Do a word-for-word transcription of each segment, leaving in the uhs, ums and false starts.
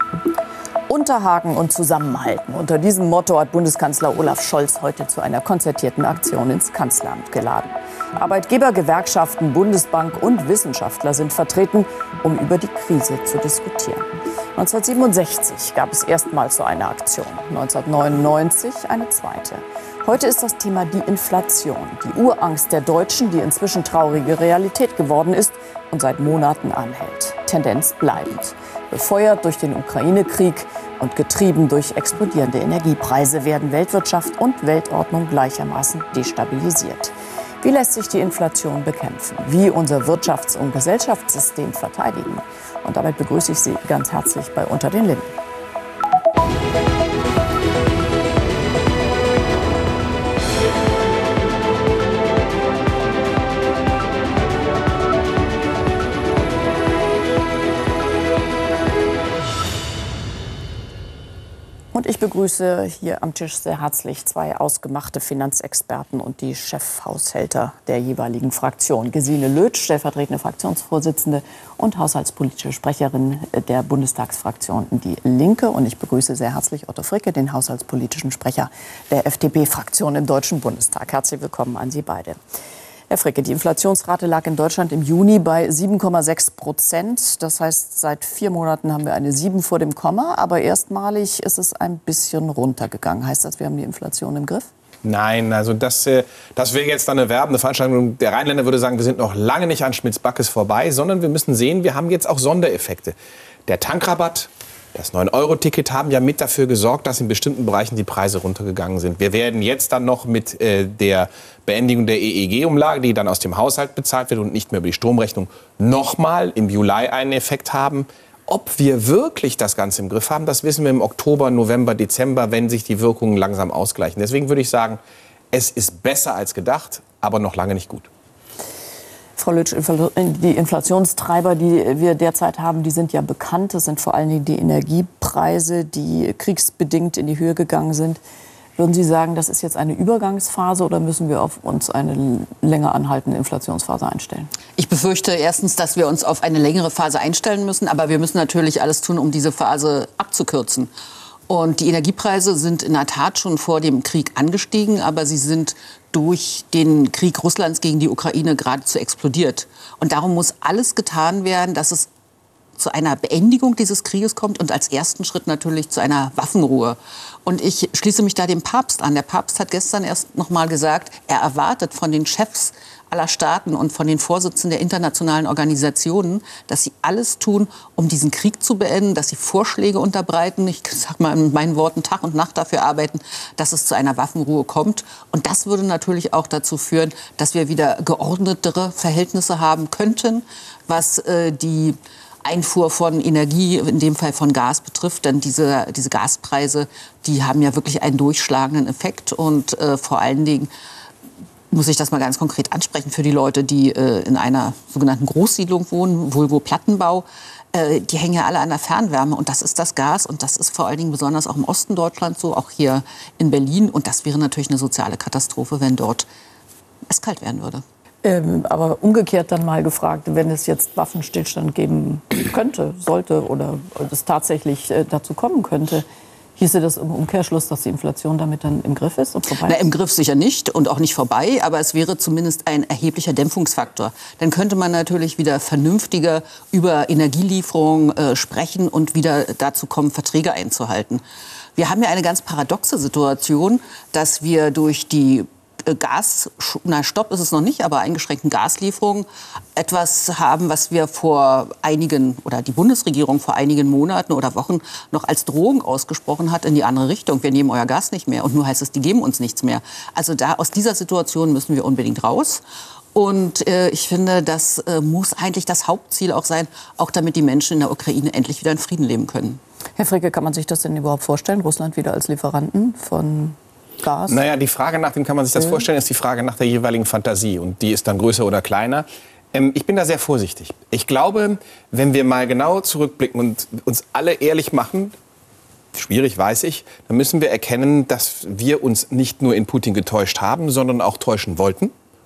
Unterhaken und zusammenhalten. Unter diesem Motto hat Bundeskanzler Olaf Scholz heute zu einer konzertierten Aktion ins Kanzleramt geladen. Arbeitgeber, Gewerkschaften, Bundesbank und Wissenschaftler sind vertreten, um über die Krise zu diskutieren. neunzehnhundertsiebenundsechzig gab es erstmals so eine Aktion, neunzehnhundertneunundneunzig eine zweite. Heute ist das Thema die Inflation, die Urangst der Deutschen, die inzwischen traurige Realität geworden ist und seit Monaten anhält. Tendenz bleibend. Befeuert durch den Ukraine-Krieg und getrieben durch explodierende Energiepreise werden Weltwirtschaft und Weltordnung gleichermaßen destabilisiert. Wie lässt sich die Inflation bekämpfen? Wie unser Wirtschafts- und Gesellschaftssystem verteidigen? Und damit begrüße ich Sie ganz herzlich bei Unter den Linden. Und ich begrüße hier am Tisch sehr herzlich zwei ausgemachte Finanzexperten und die Chefhaushälter der jeweiligen Fraktion. Gesine Lötsch, stellvertretende Fraktionsvorsitzende und haushaltspolitische Sprecherin der Bundestagsfraktion Die Linke. Und ich begrüße sehr herzlich Otto Fricke, den haushaltspolitischen Sprecher der F D P-Fraktion im Deutschen Bundestag. Herzlich willkommen an Sie beide. Herr Fricke, die Inflationsrate lag in Deutschland im Juni bei sieben Komma sechs Prozent. Das heißt, seit vier Monaten haben wir eine sieben vor dem Komma. Aber erstmalig ist es ein bisschen runtergegangen. Heißt das, wir haben die Inflation im Griff? Nein, also das, das wäre jetzt dann eine werbende Veranstaltung. Der Rheinländer würde sagen, wir sind noch lange nicht an Schmitz-Backes vorbei, sondern wir müssen sehen, wir haben jetzt auch Sondereffekte. Der Tankrabatt, das neun Euro Ticket haben ja mit dafür gesorgt, dass in bestimmten Bereichen die Preise runtergegangen sind. Wir werden jetzt dann noch mit äh, der Beendigung der E E G-Umlage, die dann aus dem Haushalt bezahlt wird und nicht mehr über die Stromrechnung, nochmal im Juli einen Effekt haben. Ob wir wirklich das Ganze im Griff haben, das wissen wir im Oktober, November, Dezember, wenn sich die Wirkungen langsam ausgleichen. Deswegen würde ich sagen, es ist besser als gedacht, aber noch lange nicht gut. Frau Lötsch, die Inflationstreiber, die wir derzeit haben, die sind ja bekannt. Das sind vor allen Dingen die Energiepreise, die kriegsbedingt in die Höhe gegangen sind. Würden Sie sagen, das ist jetzt eine Übergangsphase oder müssen wir auf uns eine länger anhaltende Inflationsphase einstellen? Ich befürchte erstens, dass wir uns auf eine längere Phase einstellen müssen. Aber wir müssen natürlich alles tun, um diese Phase abzukürzen. Und die Energiepreise sind in der Tat schon vor dem Krieg angestiegen, aber sie sind durch den Krieg Russlands gegen die Ukraine geradezu explodiert. Und darum muss alles getan werden, dass es zu einer Beendigung dieses Krieges kommt und als ersten Schritt natürlich zu einer Waffenruhe. Und ich schließe mich da dem Papst an. Der Papst hat gestern erst noch mal gesagt, er erwartet von den Chefs aller Staaten und von den Vorsitzenden der internationalen Organisationen, dass sie alles tun, um diesen Krieg zu beenden, dass sie Vorschläge unterbreiten, ich sage mal in meinen Worten Tag und Nacht dafür arbeiten, dass es zu einer Waffenruhe kommt. Und das würde natürlich auch dazu führen, dass wir wieder geordnetere Verhältnisse haben könnten, was äh, die Einfuhr von Energie, in dem Fall von Gas betrifft. Denn diese, diese Gaspreise, die haben ja wirklich einen durchschlagenden Effekt. Und äh, vor allen Dingen muss ich das mal ganz konkret ansprechen für die Leute, die äh, in einer sogenannten Großsiedlung wohnen, Vulgo Plattenbau. Äh, die hängen ja alle an der Fernwärme und das ist das Gas und das ist vor allen Dingen besonders auch im Osten Deutschlands so, auch hier in Berlin. Und das wäre natürlich eine soziale Katastrophe, wenn dort es kalt werden würde. Ähm, aber umgekehrt dann mal gefragt, wenn es jetzt Waffenstillstand geben könnte, sollte oder es tatsächlich äh, dazu kommen könnte, hieße das im Umkehrschluss, dass die Inflation damit dann im Griff ist und vorbei ist? Na, im Griff sicher nicht und auch nicht vorbei, aber es wäre zumindest ein erheblicher Dämpfungsfaktor. Dann könnte man natürlich wieder vernünftiger über Energielieferungen äh, sprechen und wieder dazu kommen, Verträge einzuhalten. Wir haben ja eine ganz paradoxe Situation, dass wir durch die Gas, na Stopp ist es noch nicht, aber eingeschränkten Gaslieferungen etwas haben, was wir vor einigen oder die Bundesregierung vor einigen Monaten oder Wochen noch als Drohung ausgesprochen hat in die andere Richtung. Wir nehmen euer Gas nicht mehr und nur heißt es, die geben uns nichts mehr. Also da aus dieser Situation müssen wir unbedingt raus. Und äh, ich finde, das äh, muss eigentlich das Hauptziel auch sein, auch damit die Menschen in der Ukraine endlich wieder in Frieden leben können. Herr Fricke, kann man sich das denn überhaupt vorstellen, Russland wieder als Lieferanten von Gas? Naja, die Frage nach dem, kann man sich das ja. vorstellen, ist die Frage nach der jeweiligen Fantasie. Und die ist dann größer oder kleiner. Ähm, ich bin da sehr vorsichtig. Ich glaube, wenn wir mal genau zurückblicken und uns alle ehrlich machen, schwierig, weiß ich, dann müssen wir erkennen, dass wir uns nicht nur in Putin getäuscht haben, sondern auch täuschen wollten.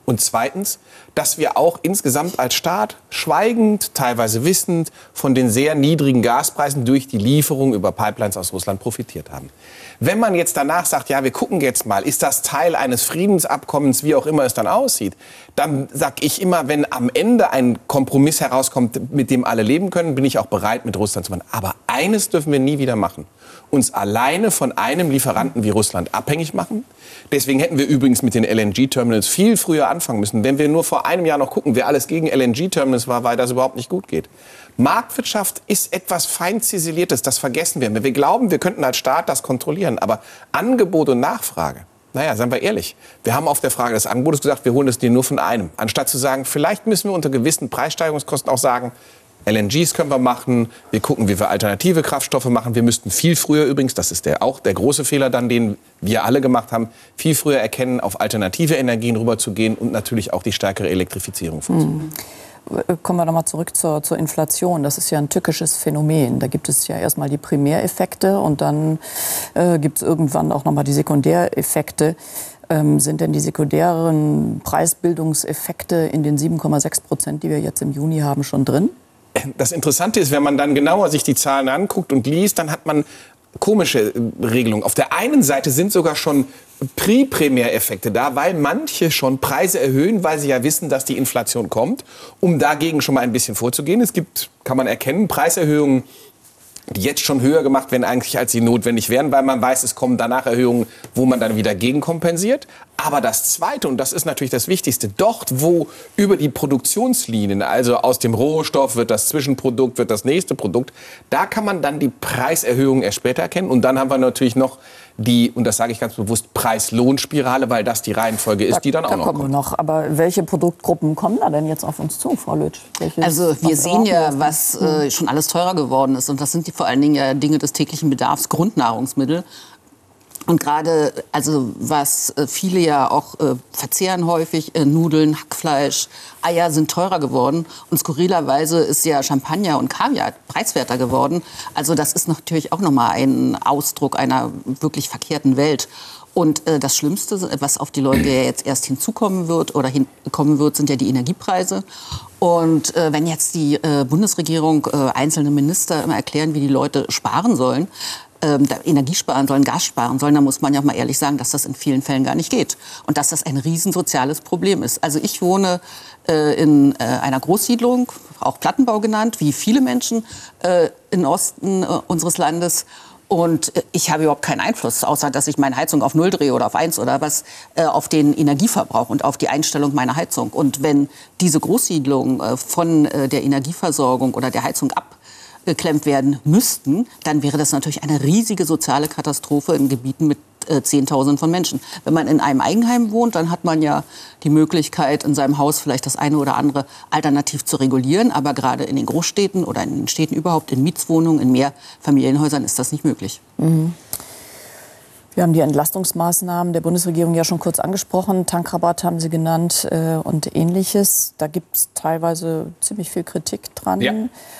Und zweitens, dass wir auch insgesamt als Staat schweigend, teilweise wissend von den sehr niedrigen Gaspreisen durch die Lieferung über Pipelines aus Russland profitiert haben. Wenn man jetzt danach sagt, ja, wir gucken jetzt mal, ist das Teil eines Friedensabkommens, wie auch immer es dann aussieht, dann sage ich immer, wenn am Ende ein Kompromiss herauskommt, mit dem alle leben können, bin ich auch bereit, mit Russland zu machen. Aber eines dürfen wir nie wieder machen: uns alleine von einem Lieferanten wie Russland abhängig machen. Deswegen hätten wir übrigens mit den L N G-Terminals viel früher anfangen müssen. Wenn wir nur vor einem Jahr noch gucken, wer alles gegen L N G-Terminals war, weil das überhaupt nicht gut geht. Marktwirtschaft ist etwas fein ziseliertes, das vergessen wir. Wir glauben, wir könnten als Staat das kontrollieren, aber Angebot und Nachfrage, naja, seien wir ehrlich, wir haben auf der Frage des Angebotes gesagt, wir holen das dir nur von einem. Anstatt zu sagen, vielleicht müssen wir unter gewissen Preissteigerungskosten auch sagen, L N Gs können wir machen, wir gucken, wie wir alternative Kraftstoffe machen. Wir müssten viel früher übrigens, das ist der, auch der große Fehler dann, den wir alle gemacht haben, viel früher erkennen, auf alternative Energien rüberzugehen und natürlich auch die stärkere Elektrifizierung vorzunehmen. Mhm. Kommen wir noch mal zurück zur, zur Inflation. Das ist ja ein tückisches Phänomen. Da gibt es ja erstmal die Primäreffekte und dann äh, gibt es irgendwann auch noch mal die Sekundäreffekte. Ähm, sind denn die sekundären Preisbildungseffekte in den sieben Komma sechs Prozent, die wir jetzt im Juni haben, schon drin? Das Interessante ist, wenn man dann genauer sich die Zahlen anguckt und liest, dann hat man komische Regelungen. Auf der einen Seite sind sogar schon Pri-Primäreffekte da, weil manche schon Preise erhöhen, weil sie ja wissen, dass die Inflation kommt, um dagegen schon mal ein bisschen vorzugehen. Es gibt, kann man erkennen, Preiserhöhungen, die jetzt schon höher gemacht werden eigentlich, als sie notwendig wären, weil man weiß, es kommen danach Erhöhungen, wo man dann wieder gegenkompensiert. Aber das Zweite, und das ist natürlich das Wichtigste, dort, wo über die Produktionslinien, also aus dem Rohstoff wird das Zwischenprodukt, wird das nächste Produkt, da kann man dann die Preiserhöhungen erst später erkennen. Und dann haben wir natürlich noch die, und das sage ich ganz bewusst, Preis-Lohn-Spirale, weil das die Reihenfolge ist, da, die dann auch da noch kommen kommt. Wir noch. Aber welche Produktgruppen kommen da denn jetzt auf uns zu, Frau Lütsch? Welches, also wir sehen ja, was äh, hm. schon alles teurer geworden ist. Und das sind die vor allen Dingen ja Dinge des täglichen Bedarfs, Grundnahrungsmittel. Und gerade, also was äh, viele ja auch äh, verzehren häufig, äh, Nudeln, Hackfleisch, Eier sind teurer geworden. Und skurrilerweise ist ja Champagner und Kaviar preiswerter geworden. Also das ist natürlich auch nochmal ein Ausdruck einer wirklich verkehrten Welt. Und äh, das Schlimmste, was auf die Leute ja jetzt erst hinzukommen wird oder hinkommen wird, sind ja die Energiepreise. Und äh, wenn jetzt die äh, Bundesregierung, äh, einzelne Minister immer erklären, wie die Leute sparen sollen, ähm, Energie sparen sollen, Gas sparen sollen, dann muss man ja mal ehrlich sagen, dass das in vielen Fällen gar nicht geht. Und dass das ein riesensoziales Problem ist. Also ich wohne äh, in äh, einer Großsiedlung, auch Plattenbau genannt, wie viele Menschen äh, im Osten äh, unseres Landes. Und ich habe überhaupt keinen Einfluss, außer dass ich meine Heizung auf Null drehe oder auf eins oder was, äh, auf den Energieverbrauch und auf die Einstellung meiner Heizung. Und wenn diese Großsiedlungen äh, von äh, der Energieversorgung oder der Heizung abgeklemmt werden müssten, dann wäre das natürlich eine riesige soziale Katastrophe in Gebieten mit äh, Zehntausenden von Menschen. Wenn man in einem Eigenheim wohnt, dann hat man ja die Möglichkeit, in seinem Haus vielleicht das eine oder andere alternativ zu regulieren. Aber gerade in den Großstädten oder in den Städten überhaupt, in Mietswohnungen, in Mehrfamilienhäusern ist das nicht möglich. Mhm. Wir haben die Entlastungsmaßnahmen der Bundesregierung ja schon kurz angesprochen. Tankrabatt haben Sie genannt äh, und Ähnliches. Da gibt es teilweise ziemlich viel Kritik dran. Ja.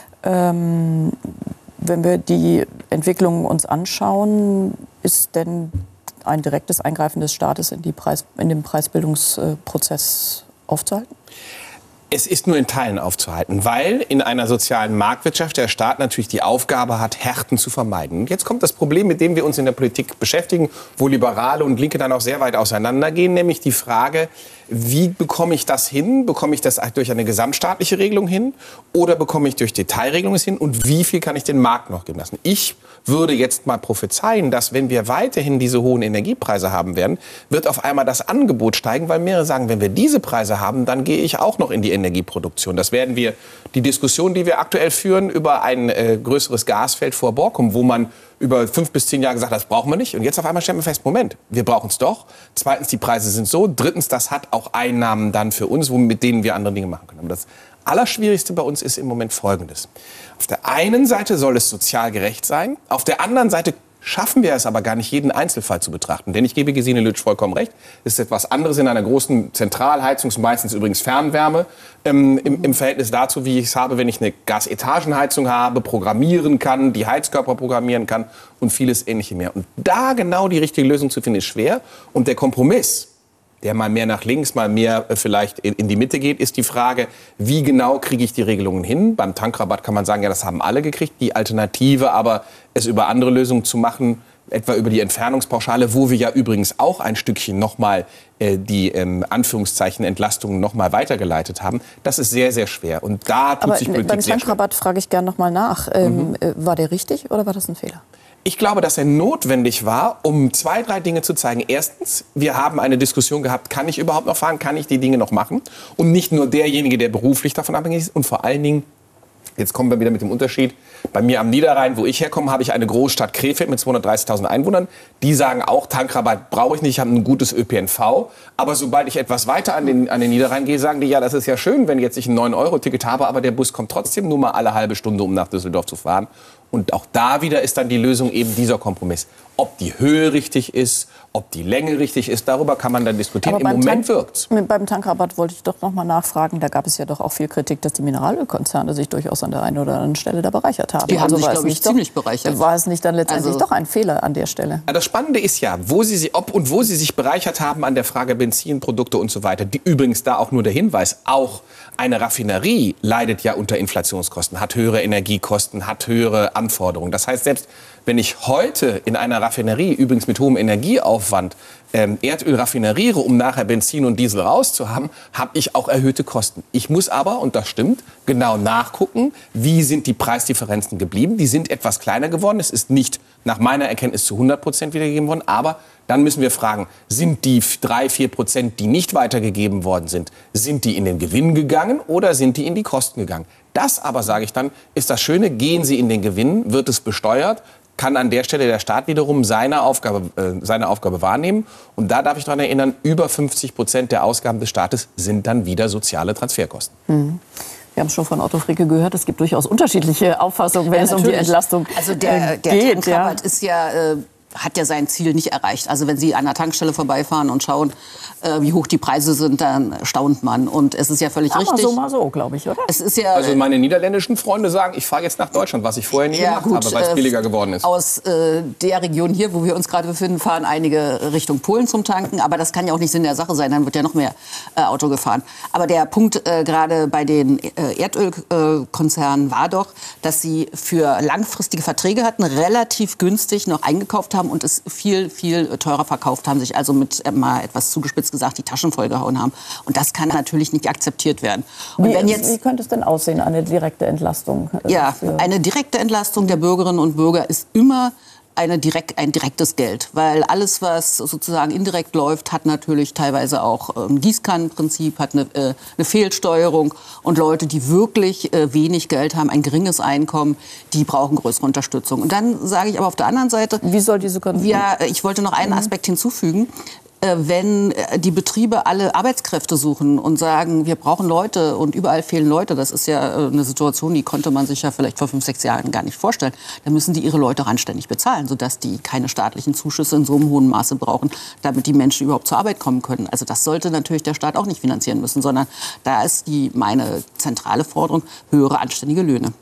Ähm, wenn wir die Entwicklung uns anschauen, ist denn ein direktes Eingreifen des Staates in, die Preis, in den Preisbildungsprozess aufzuhalten? Es ist nur in Teilen aufzuhalten, weil in einer sozialen Marktwirtschaft der Staat natürlich die Aufgabe hat, Härten zu vermeiden. Und jetzt kommt das Problem, mit dem wir uns in der Politik beschäftigen, wo Liberale und Linke dann auch sehr weit auseinandergehen, nämlich die Frage, wie bekomme ich das hin? Bekomme ich das durch eine gesamtstaatliche Regelung hin oder bekomme ich durch Detailregelungen hin? Und wie viel kann ich den Markt noch geben lassen? Ich würde jetzt mal prophezeien, dass wenn wir weiterhin diese hohen Energiepreise haben werden, wird auf einmal das Angebot steigen, weil mehrere sagen, wenn wir diese Preise haben, dann gehe ich auch noch in die Energieproduktion. Das werden wir, die Diskussion, die wir aktuell führen über ein äh, größeres Gasfeld vor Borkum, wo man über fünf bis zehn Jahre gesagt hat, das brauchen wir nicht. Und jetzt auf einmal stellen wir fest, Moment, wir brauchen es doch. Zweitens, die Preise sind so. Drittens, das hat auch Einnahmen dann für uns, mit denen wir andere Dinge machen können. Aber das Allerschwierigste bei uns ist im Moment Folgendes. Auf der einen Seite soll es sozial gerecht sein. Auf der anderen Seite schaffen wir es aber gar nicht, jeden Einzelfall zu betrachten. Denn ich gebe Gesine Lütsch vollkommen recht. Es ist etwas anderes in einer großen Zentralheizung, meistens übrigens Fernwärme, ähm, im, im Verhältnis dazu, wie ich es habe, wenn ich eine Gasetagenheizung habe, programmieren kann, die Heizkörper programmieren kann und vieles Ähnliche mehr. Und da genau die richtige Lösung zu finden, ist schwer. Und der Kompromiss, der mal mehr nach links, mal mehr vielleicht in die Mitte geht, ist die Frage, wie genau kriege ich die Regelungen hin? Beim Tankrabatt kann man sagen, ja, das haben alle gekriegt. Die Alternative aber, es über andere Lösungen zu machen, etwa über die Entfernungspauschale, wo wir ja übrigens auch ein Stückchen nochmal äh, die ähm, Anführungszeichen Entlastungen nochmal weitergeleitet haben, das ist sehr, sehr schwer. Und da tut aber sich Politik beim sehr schwer. Tankrabatt frage ich gerne nochmal nach. Ähm, Mhm. äh, war der richtig oder war das ein Fehler? Ich glaube, dass er notwendig war, um zwei, drei Dinge zu zeigen. Erstens, wir haben eine Diskussion gehabt, kann ich überhaupt noch fahren, kann ich die Dinge noch machen? Und nicht nur derjenige, der beruflich davon abhängig ist. Und vor allen Dingen, jetzt kommen wir wieder mit dem Unterschied, bei mir am Niederrhein, wo ich herkomme, habe ich eine Großstadt Krefeld mit zweihundertdreißigtausend Einwohnern. Die sagen auch, Tankrabatt brauche ich nicht, ich habe ein gutes Ö P N V. Aber sobald ich etwas weiter an den, an den Niederrhein gehe, sagen die, ja, das ist ja schön, wenn jetzt ich ein neun Euro Ticket habe, aber der Bus kommt trotzdem nur mal alle halbe Stunde, um nach Düsseldorf zu fahren. Und auch da wieder ist dann die Lösung eben dieser Kompromiss. Ob die Höhe richtig ist, ob die Länge richtig ist, darüber kann man dann diskutieren. Im Moment wirkt's. Beim Tankrabatt wollte ich doch noch mal nachfragen. Da gab es ja doch auch viel Kritik, dass die Mineralölkonzerne sich durchaus an der einen oder anderen Stelle da bereichert haben. Die haben also sich, war glaube ich, nicht doch, ziemlich bereichert. War es nicht dann letztendlich Also, doch ein Fehler an der Stelle? Das Spannende ist ja, wo sie, sie, ob und wo sie sich bereichert haben an der Frage Benzinprodukte und so weiter. Die, übrigens da auch nur der Hinweis, auch eine Raffinerie leidet ja unter Inflationskosten, hat höhere Energiekosten, hat höhere Anforderungen. Das heißt, selbst wenn ich heute in einer Raffinerie, übrigens mit hohem Energieaufwand, ähm, Erdöl raffineriere, um nachher Benzin und Diesel rauszuhaben, habe ich auch erhöhte Kosten. Ich muss aber, und das stimmt, genau nachgucken, wie sind die Preisdifferenzen geblieben. Die sind etwas kleiner geworden. Es ist nicht nach meiner Erkenntnis zu hundert Prozent wiedergegeben worden. Aber dann müssen wir fragen, sind die drei, vier Prozent, die nicht weitergegeben worden sind, sind die in den Gewinn gegangen oder sind die in die Kosten gegangen? Das aber, sage ich dann, ist das Schöne, gehen sie in den Gewinn, wird es besteuert, kann an der Stelle der Staat wiederum seine Aufgabe, äh, seine Aufgabe wahrnehmen. Und da darf ich daran erinnern, über fünfzig Prozent der Ausgaben des Staates sind dann wieder soziale Transferkosten. Mhm. Wir haben es schon von Otto Fricke gehört, es gibt durchaus unterschiedliche Auffassungen, wenn ja, es um die Entlastung also der, äh, der geht. Tankrabatt Ja. ist ja, äh, hat ja sein Ziel nicht erreicht. Also wenn Sie an der Tankstelle vorbeifahren und schauen, äh, wie hoch die Preise sind, dann staunt man. Und es ist ja völlig Aber richtig. so mal so, glaube ich, oder? Es ist ja, Also meine niederländischen Freunde sagen, ich fahre jetzt nach Deutschland, was ich vorher nie ja, gemacht gut, habe, weil es äh, billiger geworden ist. Aus äh, der Region hier, wo wir uns gerade befinden, fahren einige Richtung Polen zum Tanken. Aber das kann ja auch nicht Sinn der Sache sein, dann wird ja noch mehr äh, Auto gefahren. Aber der Punkt äh, gerade bei den äh, Erdölkonzernen war doch, dass sie für langfristige Verträge hatten, relativ günstig noch eingekauft haben und es viel, viel teurer verkauft haben, sich also mit, äh, mal etwas zugespitzt gesagt, die Taschen vollgehauen haben. Und das kann natürlich nicht akzeptiert werden. Und Wie, wenn jetzt, wie könnte es denn aussehen, eine direkte Entlastung? äh, ja, für- eine direkte Entlastung der Bürgerinnen und Bürger ist immer eine direkt, ein direktes Geld. Weil alles, was sozusagen indirekt läuft, hat natürlich teilweise auch ein Gießkannenprinzip, hat eine, äh, eine Fehlsteuerung. Und Leute, die wirklich äh, wenig Geld haben, ein geringes Einkommen, die brauchen größere Unterstützung. Und dann sage ich aber auf der anderen Seite, Wie soll diese Kon- ja, ich wollte noch einen Aspekt hinzufügen. Äh, Wenn äh, die Betriebe alle Arbeitskräfte suchen und sagen, wir brauchen Leute und überall fehlen Leute, das ist ja äh, eine Situation, die konnte man sich ja vielleicht vor fünf, sechs Jahren gar nicht vorstellen, dann müssen die ihre Leute auch anständig bezahlen, sodass die keine staatlichen Zuschüsse in so einem hohen Maße brauchen, damit die Menschen überhaupt zur Arbeit kommen können. Also das sollte natürlich der Staat auch nicht finanzieren müssen, sondern da ist die meine zentrale Forderung, höhere anständige Löhne.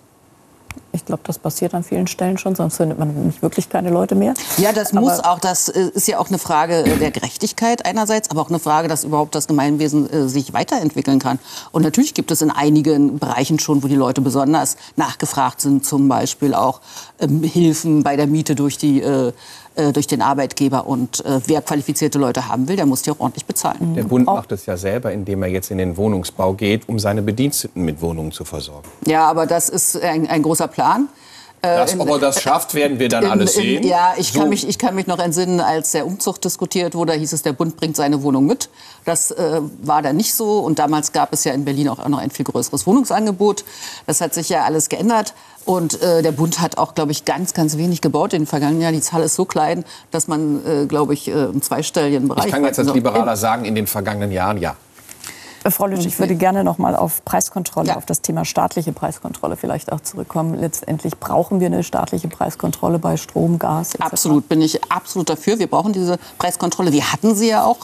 Ich glaube, das passiert an vielen Stellen schon, sonst findet man nämlich wirklich keine Leute mehr. Ja, das Aber- muss auch, das äh, ist ja auch eine Frage äh, der Gerechtigkeit einerseits, aber auch eine Frage, dass überhaupt das Gemeinwesen äh, sich weiterentwickeln kann. Und natürlich gibt es in einigen Bereichen schon, wo die Leute besonders nachgefragt sind, zum Beispiel auch ähm, Hilfen bei der Miete durch die äh, äh, durch den Arbeitgeber. Und äh, wer qualifizierte Leute haben will, der muss die auch ordentlich bezahlen. Der Bund macht es ja selber, indem er jetzt in den Wohnungsbau geht, um seine Bediensteten mit Wohnungen zu versorgen. Ja, aber das ist ein, ein großer Plan. Das, in- ob er das schafft, werden wir dann In- alles in- sehen. Ja, ich kann, So. mich, ich kann mich noch entsinnen, als der Umzug diskutiert wurde, hieß es, der Bund bringt seine Wohnung mit. Das äh, war dann nicht so. Und damals gab es ja in Berlin auch noch ein viel größeres Wohnungsangebot. Das hat sich ja alles geändert. Und äh, der Bund hat auch, glaube ich, ganz, ganz wenig gebaut in den vergangenen Jahren. Die Zahl ist so klein, dass man, äh, glaube ich, äh, im zweistelligen Bereich... Ich kann jetzt als So. Liberaler sagen, in den vergangenen Jahren ja. Frau Lütsch, ich würde gerne noch mal auf Preiskontrolle, Ja. auf das Thema staatliche Preiskontrolle vielleicht auch zurückkommen. Letztendlich brauchen wir eine staatliche Preiskontrolle bei Strom, Gas et cetera. Absolut, bin ich absolut dafür. Wir brauchen diese Preiskontrolle. Wir hatten sie ja auch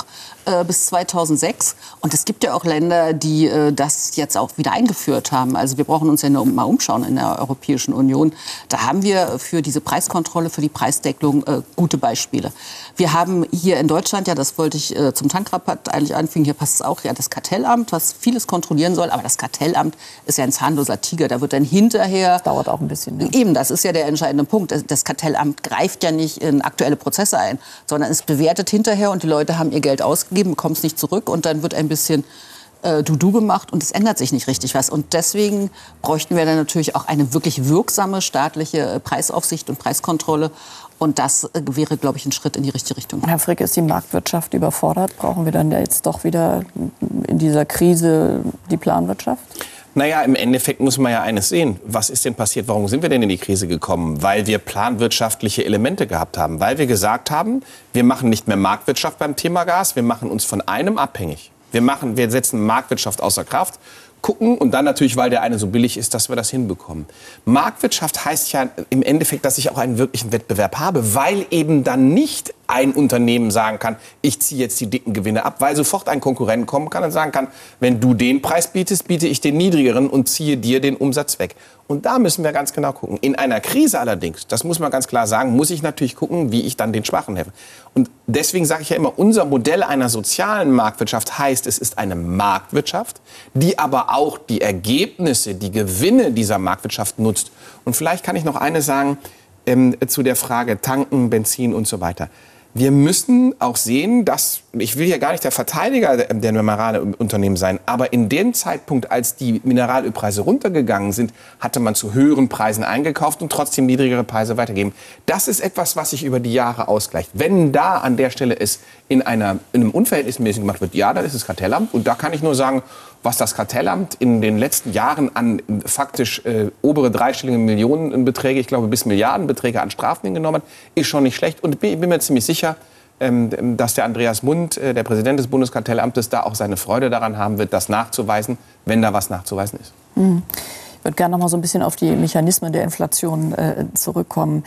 äh, bis zweitausendsechs. Und es gibt ja auch Länder, die äh, das jetzt auch wieder eingeführt haben. Also wir brauchen uns ja nur mal umschauen in der Europäischen Union. Da haben wir für diese Preiskontrolle, für die Preisdeckelung äh, gute Beispiele. Wir haben hier in Deutschland, ja, das wollte ich äh, zum Tankrabatt eigentlich anfügen, hier passt es auch, ja, das Kartellamt, was vieles kontrollieren soll. Aber das Kartellamt ist ja ein zahnloser Tiger. Da wird dann hinterher... Das dauert auch ein bisschen. Ne? Eben, das ist ja der entscheidende Punkt. Das Kartellamt greift ja nicht in aktuelle Prozesse ein, sondern es bewertet hinterher und die Leute haben ihr Geld ausgegeben, bekommen es nicht zurück und dann wird ein bisschen äh, Dudu gemacht und es ändert sich nicht richtig was. Und deswegen bräuchten wir dann natürlich auch eine wirklich wirksame staatliche Preisaufsicht und Preiskontrolle. Und das äh, wäre, glaube ich, ein Schritt in die richtige Richtung. Herr Frick, ist die Marktwirtschaft überfordert? Brauchen wir dann ja jetzt doch wieder in dieser Krise die Planwirtschaft? Naja, im Endeffekt muss man ja eines sehen. Was ist denn passiert? Warum sind wir denn in die Krise gekommen? Weil wir planwirtschaftliche Elemente gehabt haben. Weil wir gesagt haben, wir machen nicht mehr Marktwirtschaft beim Thema Gas. Wir machen uns von einem abhängig. Wir, machen, wir setzen Marktwirtschaft außer Kraft. Gucken und dann natürlich, weil der eine so billig ist, dass wir das hinbekommen. Marktwirtschaft heißt ja im Endeffekt, dass ich auch einen wirklichen Wettbewerb habe, weil eben dann nicht ein Unternehmen sagen kann, ich ziehe jetzt die dicken Gewinne ab, weil sofort ein Konkurrent kommen kann und sagen kann, wenn du den Preis bietest, biete ich den niedrigeren und ziehe dir den Umsatz weg. Und da müssen wir ganz genau gucken. In einer Krise allerdings, das muss man ganz klar sagen, muss ich natürlich gucken, wie ich dann den Schwachen helfe. Und deswegen sage ich ja immer, unser Modell einer sozialen Marktwirtschaft heißt, es ist eine Marktwirtschaft, die aber auch die Ergebnisse, die Gewinne dieser Marktwirtschaft nutzt. Und vielleicht kann ich noch eines sagen ähm, zu der Frage Tanken, Benzin und so weiter. Wir müssen auch sehen, dass, ich will hier gar nicht der Verteidiger der Mineralunternehmen sein, aber in dem Zeitpunkt, als die Mineralölpreise runtergegangen sind, hatte man zu höheren Preisen eingekauft und trotzdem niedrigere Preise weitergeben. Das ist etwas, was sich über die Jahre ausgleicht. Wenn da an der Stelle es in, einer, in einem unverhältnismäßig gemacht wird, ja, dann ist es Kartellamt. Und da kann ich nur sagen, was das Kartellamt in den letzten Jahren an faktisch äh, obere dreistellige Millionenbeträge, ich glaube bis Milliardenbeträge an Strafen genommen hat, ist schon nicht schlecht. Und ich bin, bin mir ziemlich sicher, ähm, dass der Andreas Mund, äh, der Präsident des Bundeskartellamtes, da auch seine Freude daran haben wird, das nachzuweisen, wenn da was nachzuweisen ist. Mhm. Ich würde gerne noch mal so ein bisschen auf die Mechanismen der Inflation äh, zurückkommen.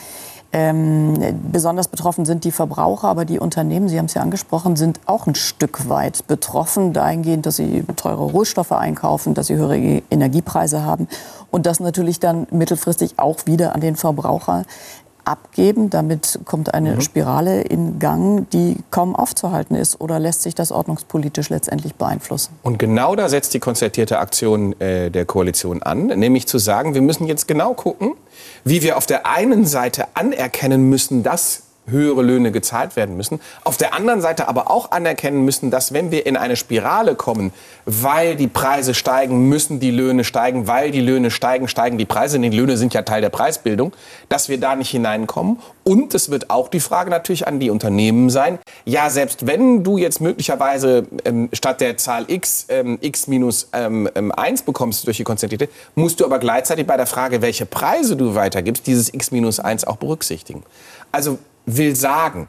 Ähm, besonders betroffen sind die Verbraucher, aber die Unternehmen, Sie haben es ja angesprochen, sind auch ein Stück weit betroffen, dahingehend, dass sie teure Rohstoffe einkaufen, dass sie höhere Energiepreise haben und das natürlich dann mittelfristig auch wieder an den Verbraucher abgeben. Damit kommt eine mhm. Spirale in Gang, die kaum aufzuhalten ist. Oder lässt sich das ordnungspolitisch letztendlich beeinflussen? Und genau da setzt die konzertierte Aktion äh, der Koalition an, nämlich zu sagen, wir müssen jetzt genau gucken, wie wir auf der einen Seite anerkennen müssen, dass höhere Löhne gezahlt werden müssen, auf der anderen Seite aber auch anerkennen müssen, dass wenn wir in eine Spirale kommen, weil die Preise steigen, müssen die Löhne steigen, weil die Löhne steigen, steigen die Preise, denn die Löhne sind ja Teil der Preisbildung, dass wir da nicht hineinkommen. Und es wird auch die Frage natürlich an die Unternehmen sein, ja, selbst wenn du jetzt möglicherweise ähm, statt der Zahl X, ähm, X minus ähm, eins bekommst durch die Konzertierte, musst du aber gleichzeitig bei der Frage, welche Preise du weitergibst, dieses X minus eins auch berücksichtigen. Also will sagen,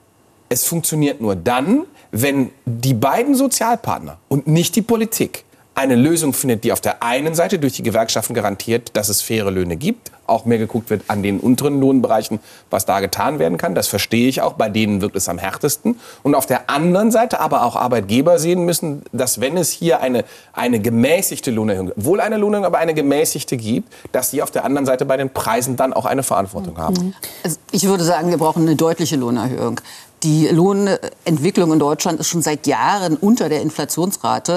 es funktioniert nur dann, wenn die beiden Sozialpartner und nicht die Politik eine Lösung findet, die auf der einen Seite durch die Gewerkschaften garantiert, dass es faire Löhne gibt, auch mehr geguckt wird an den unteren Lohnbereichen, was da getan werden kann. Das verstehe ich auch, bei denen wirkt es am härtesten. Und auf der anderen Seite aber auch Arbeitgeber sehen müssen, dass wenn es hier eine, eine gemäßigte Lohnerhöhung, wohl eine Lohnerhöhung, aber eine gemäßigte gibt, dass sie auf der anderen Seite bei den Preisen dann auch eine Verantwortung haben. Also ich würde sagen, wir brauchen eine deutliche Lohnerhöhung. Die Lohnentwicklung in Deutschland ist schon seit Jahren unter der Inflationsrate.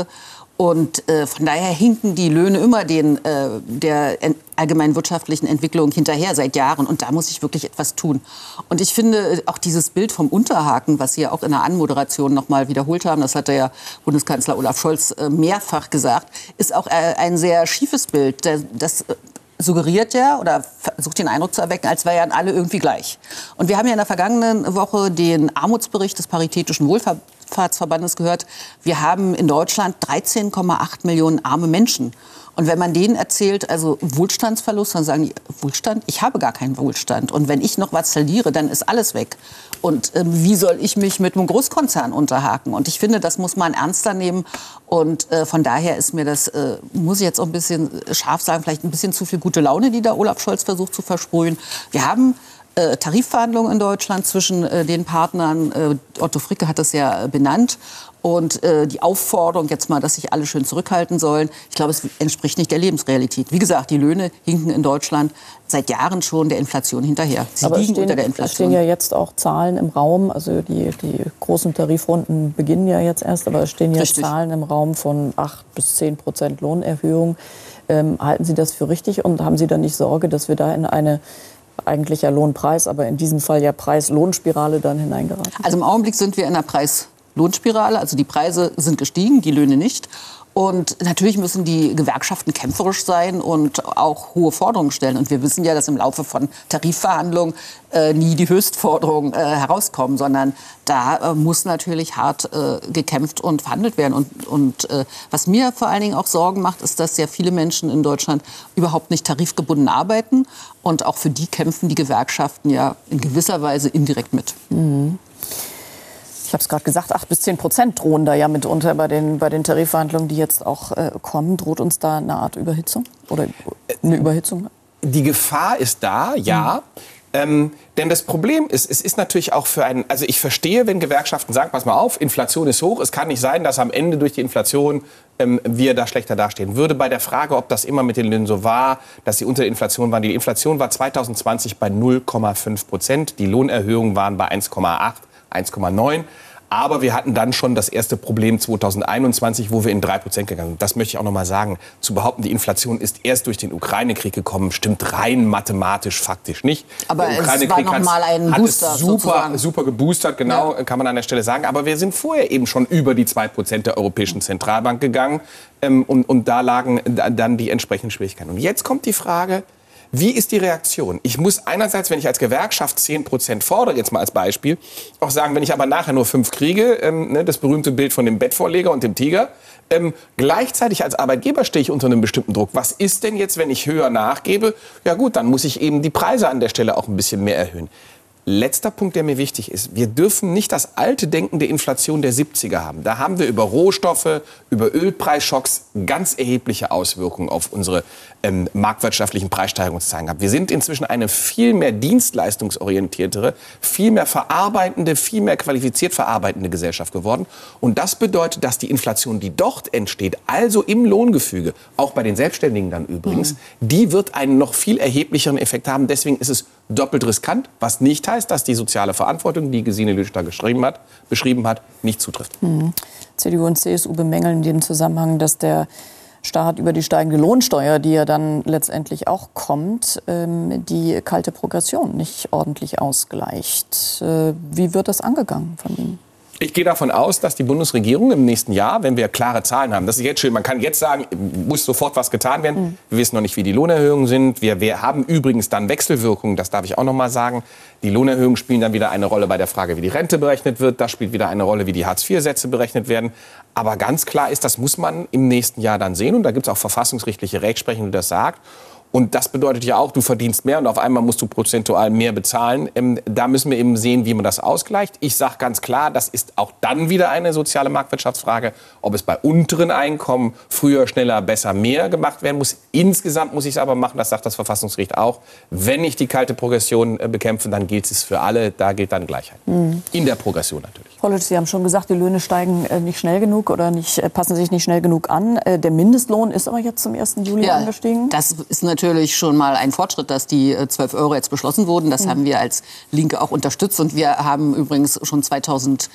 Und äh, von daher hinken die Löhne immer den, äh, der en- allgemeinen wirtschaftlichen Entwicklung hinterher seit Jahren. Und da muss ich wirklich etwas tun. Und ich finde auch dieses Bild vom Unterhaken, was Sie ja auch in der Anmoderation noch mal wiederholt haben, das hat ja Bundeskanzler Olaf Scholz äh, mehrfach gesagt, ist auch äh, ein sehr schiefes Bild. Das äh, suggeriert ja oder versucht den Eindruck zu erwecken, als wären alle irgendwie gleich. Und wir haben ja in der vergangenen Woche den Armutsbericht des Paritätischen Wohlfahrtsverbandes gehört. Wir haben in Deutschland dreizehn Komma acht Millionen arme Menschen. Und wenn man denen erzählt, also Wohlstandsverlust, dann sagen die, Wohlstand? Ich habe gar keinen Wohlstand. Und wenn ich noch was verliere, dann ist alles weg. Und äh, wie soll ich mich mit einem Großkonzern unterhaken? Und ich finde, das muss man ernster nehmen. Und äh, von daher ist mir das, äh, muss ich jetzt auch ein bisschen scharf sagen, vielleicht ein bisschen zu viel gute Laune, die da Olaf Scholz versucht zu versprühen. Wir haben äh, Tarifverhandlungen in Deutschland zwischen äh, den Partnern. Äh, Otto Fricke hat das ja äh, benannt. Und äh, die Aufforderung jetzt mal, dass sich alle schön zurückhalten sollen, ich glaube, es entspricht nicht der Lebensrealität. Wie gesagt, die Löhne hinken in Deutschland seit Jahren schon der Inflation hinterher. Sie Aber liegen stehen, unter der es Inflation. stehen ja jetzt auch Zahlen im Raum, also die, die großen Tarifrunden beginnen ja jetzt erst, aber es stehen ja Richtig. Zahlen im Raum von acht bis zehn Prozent Lohnerhöhung. Ähm, halten Sie das für richtig und haben Sie da nicht Sorge, dass wir da in eine eigentlich ja Lohnpreis, aber in diesem Fall ja Preis-Lohnspirale dann hineingeraten? Also im Augenblick sind wir in einer Preis-Lohnspirale. Also die Preise sind gestiegen, die Löhne nicht. Und natürlich müssen die Gewerkschaften kämpferisch sein und auch hohe Forderungen stellen. Und wir wissen ja, dass im Laufe von Tarifverhandlungen äh, nie die Höchstforderungen äh, herauskommen, sondern da äh, muss natürlich hart äh, gekämpft und verhandelt werden. Und, und äh, was mir vor allen Dingen auch Sorgen macht, ist, dass sehr viele Menschen in Deutschland überhaupt nicht tarifgebunden arbeiten. Und auch für die kämpfen die Gewerkschaften ja in gewisser Weise indirekt mit. Mhm. Ich habe es gerade gesagt, acht bis zehn Prozent drohen da ja mitunter bei den, bei den Tarifverhandlungen, die jetzt auch äh, kommen. Droht uns da eine Art Überhitzung oder eine Überhitzung? Die Gefahr ist da, ja. Mhm. Ähm, denn das Problem ist, es ist natürlich auch für einen, also ich verstehe, wenn Gewerkschaften sagen, pass mal auf, Inflation ist hoch, es kann nicht sein, dass am Ende durch die Inflation ähm, wir da schlechter dastehen. Würde bei der Frage, ob das immer mit den Löhnen so war, dass sie unter der Inflation waren, die Inflation war zwanzig zwanzig bei null Komma fünf Prozent, die Lohnerhöhungen waren bei eins Komma acht, eins Komma neun. Aber wir hatten dann schon das erste Problem zwanzig einundzwanzig, wo wir in drei Prozent gegangen sind. Das möchte ich auch noch mal sagen. Zu behaupten, die Inflation ist erst durch den Ukraine-Krieg gekommen, stimmt rein mathematisch, faktisch nicht. Aber es war noch mal ein Booster, hat es super, sozusagen. super geboostert, genau, ja. Kann man an der Stelle sagen. Aber wir sind vorher eben schon über die zwei Prozent der Europäischen Zentralbank gegangen. Ähm, und, und da lagen dann die entsprechenden Schwierigkeiten. Und jetzt kommt die Frage, wie ist die Reaktion? Ich muss einerseits, wenn ich als Gewerkschaft zehn Prozent fordere, jetzt mal als Beispiel, auch sagen, wenn ich aber nachher nur fünf kriege, ähm, ne, das berühmte Bild von dem Bettvorleger und dem Tiger, ähm, gleichzeitig als Arbeitgeber stehe ich unter einem bestimmten Druck. Was ist denn jetzt, wenn ich höher nachgebe? Ja gut, dann muss ich eben die Preise an der Stelle auch ein bisschen mehr erhöhen. Letzter Punkt, der mir wichtig ist. Wir dürfen nicht das alte Denken der Inflation der siebziger haben. Da haben wir über Rohstoffe, über Ölpreisschocks ganz erhebliche Auswirkungen auf unsere ähm, marktwirtschaftlichen Preissteigerungszahlen gehabt. Wir sind inzwischen eine viel mehr dienstleistungsorientiertere, viel mehr verarbeitende, viel mehr qualifiziert verarbeitende Gesellschaft geworden. Und das bedeutet, dass die Inflation, die dort entsteht, also im Lohngefüge, auch bei den Selbstständigen dann übrigens, mhm. die wird einen noch viel erheblicheren Effekt haben. Deswegen ist es doppelt riskant, was nicht heißt, dass die soziale Verantwortung, die Gesine Lüsch da geschrieben hat, beschrieben hat, nicht zutrifft. Mhm. C D U und C S U bemängeln in dem Zusammenhang, dass der Staat über die steigende Lohnsteuer, die ja dann letztendlich auch kommt, ähm, die kalte Progression nicht ordentlich ausgleicht. Äh, wie wird das angegangen von Ihnen? Ich gehe davon aus, dass die Bundesregierung im nächsten Jahr, wenn wir klare Zahlen haben, das ist jetzt schön, man kann jetzt sagen, muss sofort was getan werden. Mhm. Wir wissen noch nicht, wie die Lohnerhöhungen sind. Wir, wir haben übrigens dann Wechselwirkungen, das darf ich auch noch mal sagen. Die Lohnerhöhungen spielen dann wieder eine Rolle bei der Frage, wie die Rente berechnet wird. Das spielt wieder eine Rolle, wie die Hartz vier Sätze berechnet werden. Aber ganz klar ist, das muss man im nächsten Jahr dann sehen. Und da gibt es auch verfassungsrechtliche Rechtsprechung, die das sagt. Und das bedeutet ja auch, du verdienst mehr und auf einmal musst du prozentual mehr bezahlen. Ähm, da müssen wir eben sehen, wie man das ausgleicht. Ich sage ganz klar, das ist auch dann wieder eine soziale Marktwirtschaftsfrage, ob es bei unteren Einkommen früher, schneller, besser, mehr gemacht werden muss. Insgesamt muss ich es aber machen, das sagt das Verfassungsgericht auch. Wenn ich die kalte Progression äh, bekämpfe, dann gilt es für alle. Da gilt dann Gleichheit. Mhm. In der Progression natürlich. Frau Lütsch, Sie haben schon gesagt, die Löhne steigen äh, nicht schnell genug oder nicht, äh, passen sich nicht schnell genug an. Äh, der Mindestlohn ist aber jetzt zum ersten Juli ja, angestiegen. Das ist natürlich schon mal ein Fortschritt, dass die zwölf Euro jetzt beschlossen wurden. Das mhm. haben wir als Linke auch unterstützt. Und wir haben übrigens schon zweitausendzwei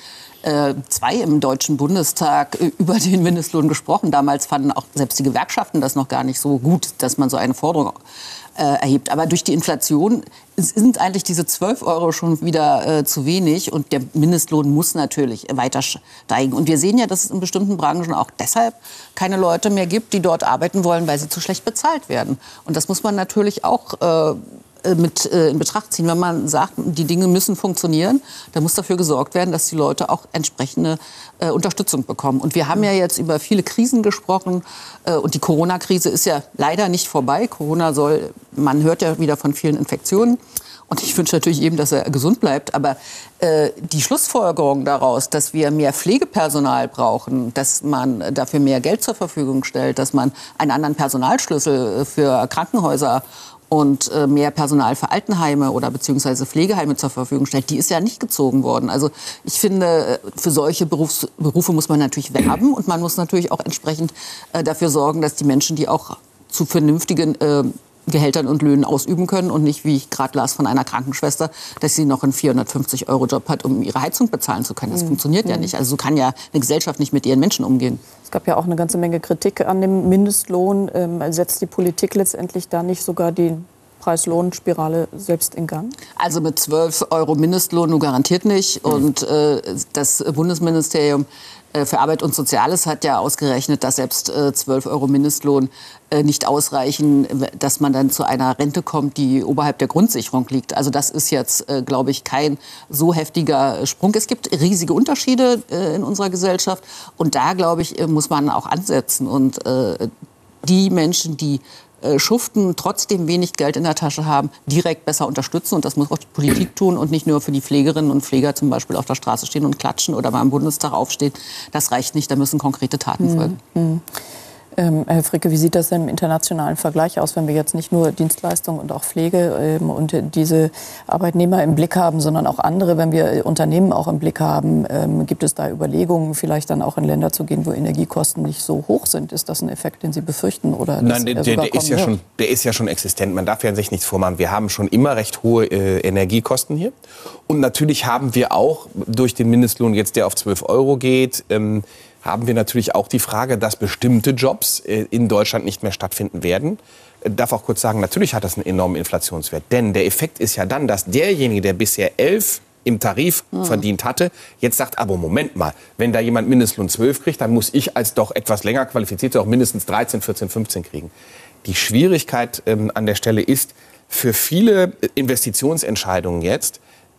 im Deutschen Bundestag über den Mindestlohn gesprochen. Damals fanden auch selbst die Gewerkschaften das noch gar nicht so gut, dass man so eine Forderung äh, erhebt. Aber durch die Inflation sind eigentlich diese zwölf Euro schon wieder äh, zu wenig. Und der Mindestlohn muss natürlich weiter steigen. Und wir sehen ja, dass es in bestimmten Branchen auch deshalb keine Leute mehr gibt, die dort arbeiten wollen, weil sie zu schlecht bezahlt werden. Und das muss man natürlich auch äh, mit äh, in Betracht ziehen. Wenn man sagt, die Dinge müssen funktionieren, dann muss dafür gesorgt werden, dass die Leute auch entsprechende äh, Unterstützung bekommen. Und wir haben ja jetzt über viele Krisen gesprochen. Äh, und die Corona-Krise ist ja leider nicht vorbei. Corona soll, man hört ja wieder von vielen Infektionen. Und ich wünsche natürlich eben, dass er gesund bleibt. Aber äh, die Schlussfolgerung daraus, dass wir mehr Pflegepersonal brauchen, dass man dafür mehr Geld zur Verfügung stellt, dass man einen anderen Personalschlüssel für Krankenhäuser und äh, mehr Personal für Altenheime oder beziehungsweise Pflegeheime zur Verfügung stellt, die ist ja nicht gezogen worden. Also ich finde, für solche Berufs- Berufe muss man natürlich werben und man muss natürlich auch entsprechend äh, dafür sorgen, dass die Menschen, die auch zu vernünftigen äh, Gehältern und Löhnen ausüben können und nicht, wie ich gerade las von einer Krankenschwester, dass sie noch einen vierhundertfünfzig Euro Job hat, um ihre Heizung bezahlen zu können. Das mhm. funktioniert ja nicht. Also so kann ja eine Gesellschaft nicht mit ihren Menschen umgehen. Es gab ja auch eine ganze Menge Kritik an dem Mindestlohn. Ähm, setzt die Politik letztendlich da nicht sogar die Preis-Lohn-Spirale selbst in Gang? Also mit zwölf Euro Mindestlohn nur garantiert nicht. Mhm. Und äh, das Bundesministerium für Arbeit und Soziales hat ja ausgerechnet, dass selbst äh, zwölf Euro Mindestlohn äh, nicht ausreichen, dass man dann zu einer Rente kommt, die oberhalb der Grundsicherung liegt. Also das ist jetzt, äh, glaube ich, kein so heftiger Sprung. Es gibt riesige Unterschiede äh, in unserer Gesellschaft und da, glaube ich, äh, muss man auch ansetzen. Und äh, die Menschen, die äh, schuften, trotzdem wenig Geld in der Tasche haben, direkt besser unterstützen. Und das muss auch die Politik tun und nicht nur für die Pflegerinnen und Pfleger zum Beispiel auf der Straße stehen und klatschen oder mal im Bundestag aufstehen. Das reicht nicht, da müssen konkrete Taten folgen. Mhm. Ähm, Herr Fricke, wie sieht das denn im internationalen Vergleich aus, wenn wir jetzt nicht nur Dienstleistungen und auch Pflege ähm, und diese Arbeitnehmer im Blick haben, sondern auch andere, wenn wir Unternehmen auch im Blick haben, ähm, gibt es da Überlegungen, vielleicht dann auch in Länder zu gehen, wo Energiekosten nicht so hoch sind? Ist das ein Effekt, den Sie befürchten? Oder Nein, der, der, der, ist ja schon, der ist ja schon existent. Man darf ja sich nichts vormachen. Wir haben schon immer recht hohe äh, Energiekosten hier. Und natürlich haben wir auch durch den Mindestlohn jetzt, der auf zwölf Euro geht, ähm, haben wir natürlich auch die Frage, dass bestimmte Jobs äh, in Deutschland nicht mehr stattfinden werden. Ich darf auch kurz sagen, natürlich hat das einen enormen Inflationswert. Denn der Effekt ist ja dann, dass derjenige, der bisher elf im Tarif mhm. verdient hatte, jetzt sagt, aber Moment mal, wenn da jemand Mindestlohn zwölf kriegt, dann muss ich als doch etwas länger qualifiziert auch mindestens dreizehn, vierzehn, fünfzehn kriegen. Die Schwierigkeit ähm, an der Stelle ist, für viele Investitionsentscheidungen jetzt,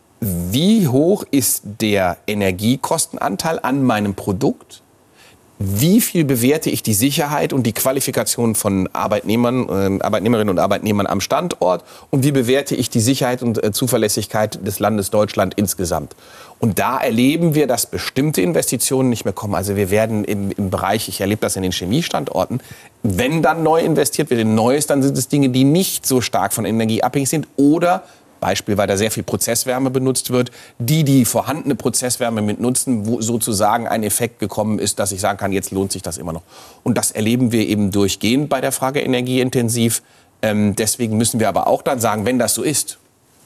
wie hoch ist der Energiekostenanteil an meinem Produkt? Wie viel bewerte ich die Sicherheit und die Qualifikation von Arbeitnehmern, äh, Arbeitnehmerinnen und Arbeitnehmern am Standort? Und wie bewerte ich die Sicherheit und äh, Zuverlässigkeit des Landes Deutschland insgesamt? Und da erleben wir, dass bestimmte Investitionen nicht mehr kommen. Also wir werden im, im Bereich, ich erlebe das in den Chemiestandorten, wenn dann neu investiert wird in Neues, dann sind es Dinge, die nicht so stark von Energie abhängig sind oder Beispiel, weil da sehr viel Prozesswärme benutzt wird, die die vorhandene Prozesswärme mit nutzen, wo sozusagen ein Effekt gekommen ist, dass ich sagen kann, jetzt lohnt sich das immer noch. Und das erleben wir eben durchgehend bei der Frage energieintensiv. Ähm, deswegen müssen wir aber auch dann sagen, wenn das so ist,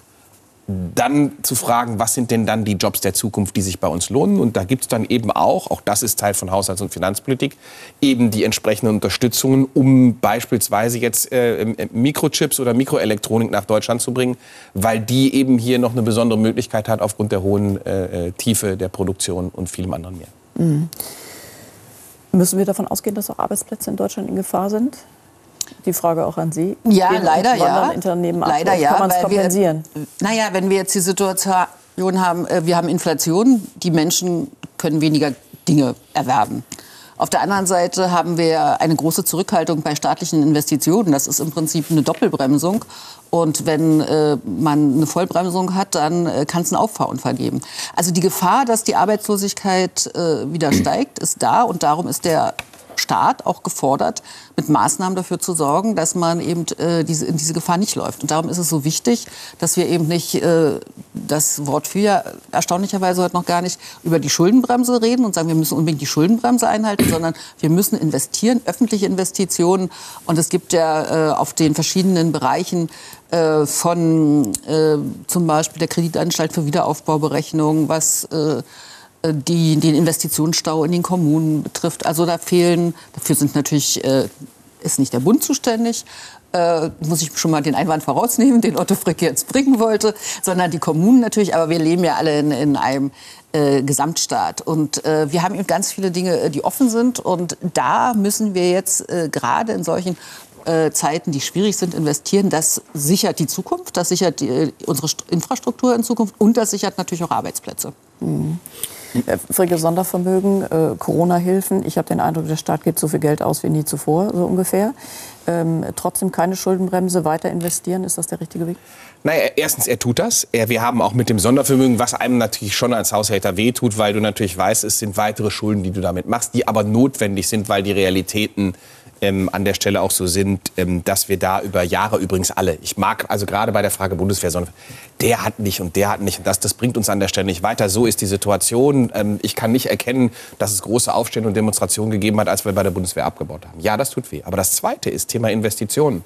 dann zu fragen, was sind denn dann die Jobs der Zukunft, die sich bei uns lohnen. Und da gibt es dann eben auch, auch das ist Teil von Haushalts- und Finanzpolitik, eben die entsprechenden Unterstützungen, um beispielsweise jetzt äh, Mikrochips oder Mikroelektronik nach Deutschland zu bringen, weil die eben hier noch eine besondere Möglichkeit hat aufgrund der hohen äh, Tiefe der Produktion und vielem anderen mehr. Mhm. Müssen wir davon ausgehen, dass auch Arbeitsplätze in Deutschland in Gefahr sind? Die Frage auch an Sie. Ja, Gehen leider ja. Unternehmen leider ab? ja. Kann man es kompensieren? Wir, naja, wenn wir jetzt die Situation haben, wir haben Inflation, die Menschen können weniger Dinge erwerben. Auf der anderen Seite haben wir eine große Zurückhaltung bei staatlichen Investitionen. Das ist im Prinzip eine Doppelbremsung. Und wenn äh, man eine Vollbremsung hat, dann äh, kann es einen Auffahrunfall geben. Also die Gefahr, dass die Arbeitslosigkeit äh, wieder steigt, ist da. Und darum ist der Staat auch gefordert, mit Maßnahmen dafür zu sorgen, dass man eben äh, diese, in diese Gefahr nicht läuft. Und darum ist es so wichtig, dass wir eben nicht, äh, das Wort für erstaunlicherweise heute noch gar nicht, über die Schuldenbremse reden und sagen, wir müssen unbedingt die Schuldenbremse einhalten, sondern wir müssen investieren, öffentliche Investitionen. Und es gibt ja äh, auf den verschiedenen Bereichen äh, von äh, zum Beispiel der Kreditanstalt für Wiederaufbauberechnung, was äh, die den Investitionsstau in den Kommunen betrifft. Also da fehlen, dafür sind natürlich, äh, ist nicht der Bund zuständig, äh, muss ich schon mal den Einwand vorausnehmen, den Otto Fricke jetzt bringen wollte, sondern die Kommunen natürlich, aber wir leben ja alle in, in einem äh, Gesamtstaat. Und äh, wir haben eben ganz viele Dinge, die offen sind und da müssen wir jetzt äh, gerade in solchen äh, Zeiten, die schwierig sind, investieren. Das sichert die Zukunft, das sichert die, unsere St- Infrastruktur in Zukunft und das sichert natürlich auch Arbeitsplätze. Mhm. Fricke, Sondervermögen, äh, Corona-Hilfen. Ich habe den Eindruck, der Staat gibt so viel Geld aus wie nie zuvor, so ungefähr. Ähm, trotzdem keine Schuldenbremse, weiter investieren. Ist das der richtige Weg? Naja, erstens, er tut das. Er, wir haben auch mit dem Sondervermögen, was einem natürlich schon als Haushälter wehtut, weil du natürlich weißt, es sind weitere Schulden, die du damit machst, die aber notwendig sind, weil die Realitäten ähm, an der Stelle auch so sind, ähm, dass wir da über Jahre übrigens alle, ich mag also gerade bei der Frage Bundeswehr, sondern der hat nicht und der hat nicht und das, das bringt uns an der Stelle nicht weiter. So ist die Situation. Ähm, ich kann nicht erkennen, dass es große Aufstände und Demonstrationen gegeben hat, als wir bei der Bundeswehr abgebaut haben. Ja, das tut weh. Aber das Zweite ist Thema Investitionen.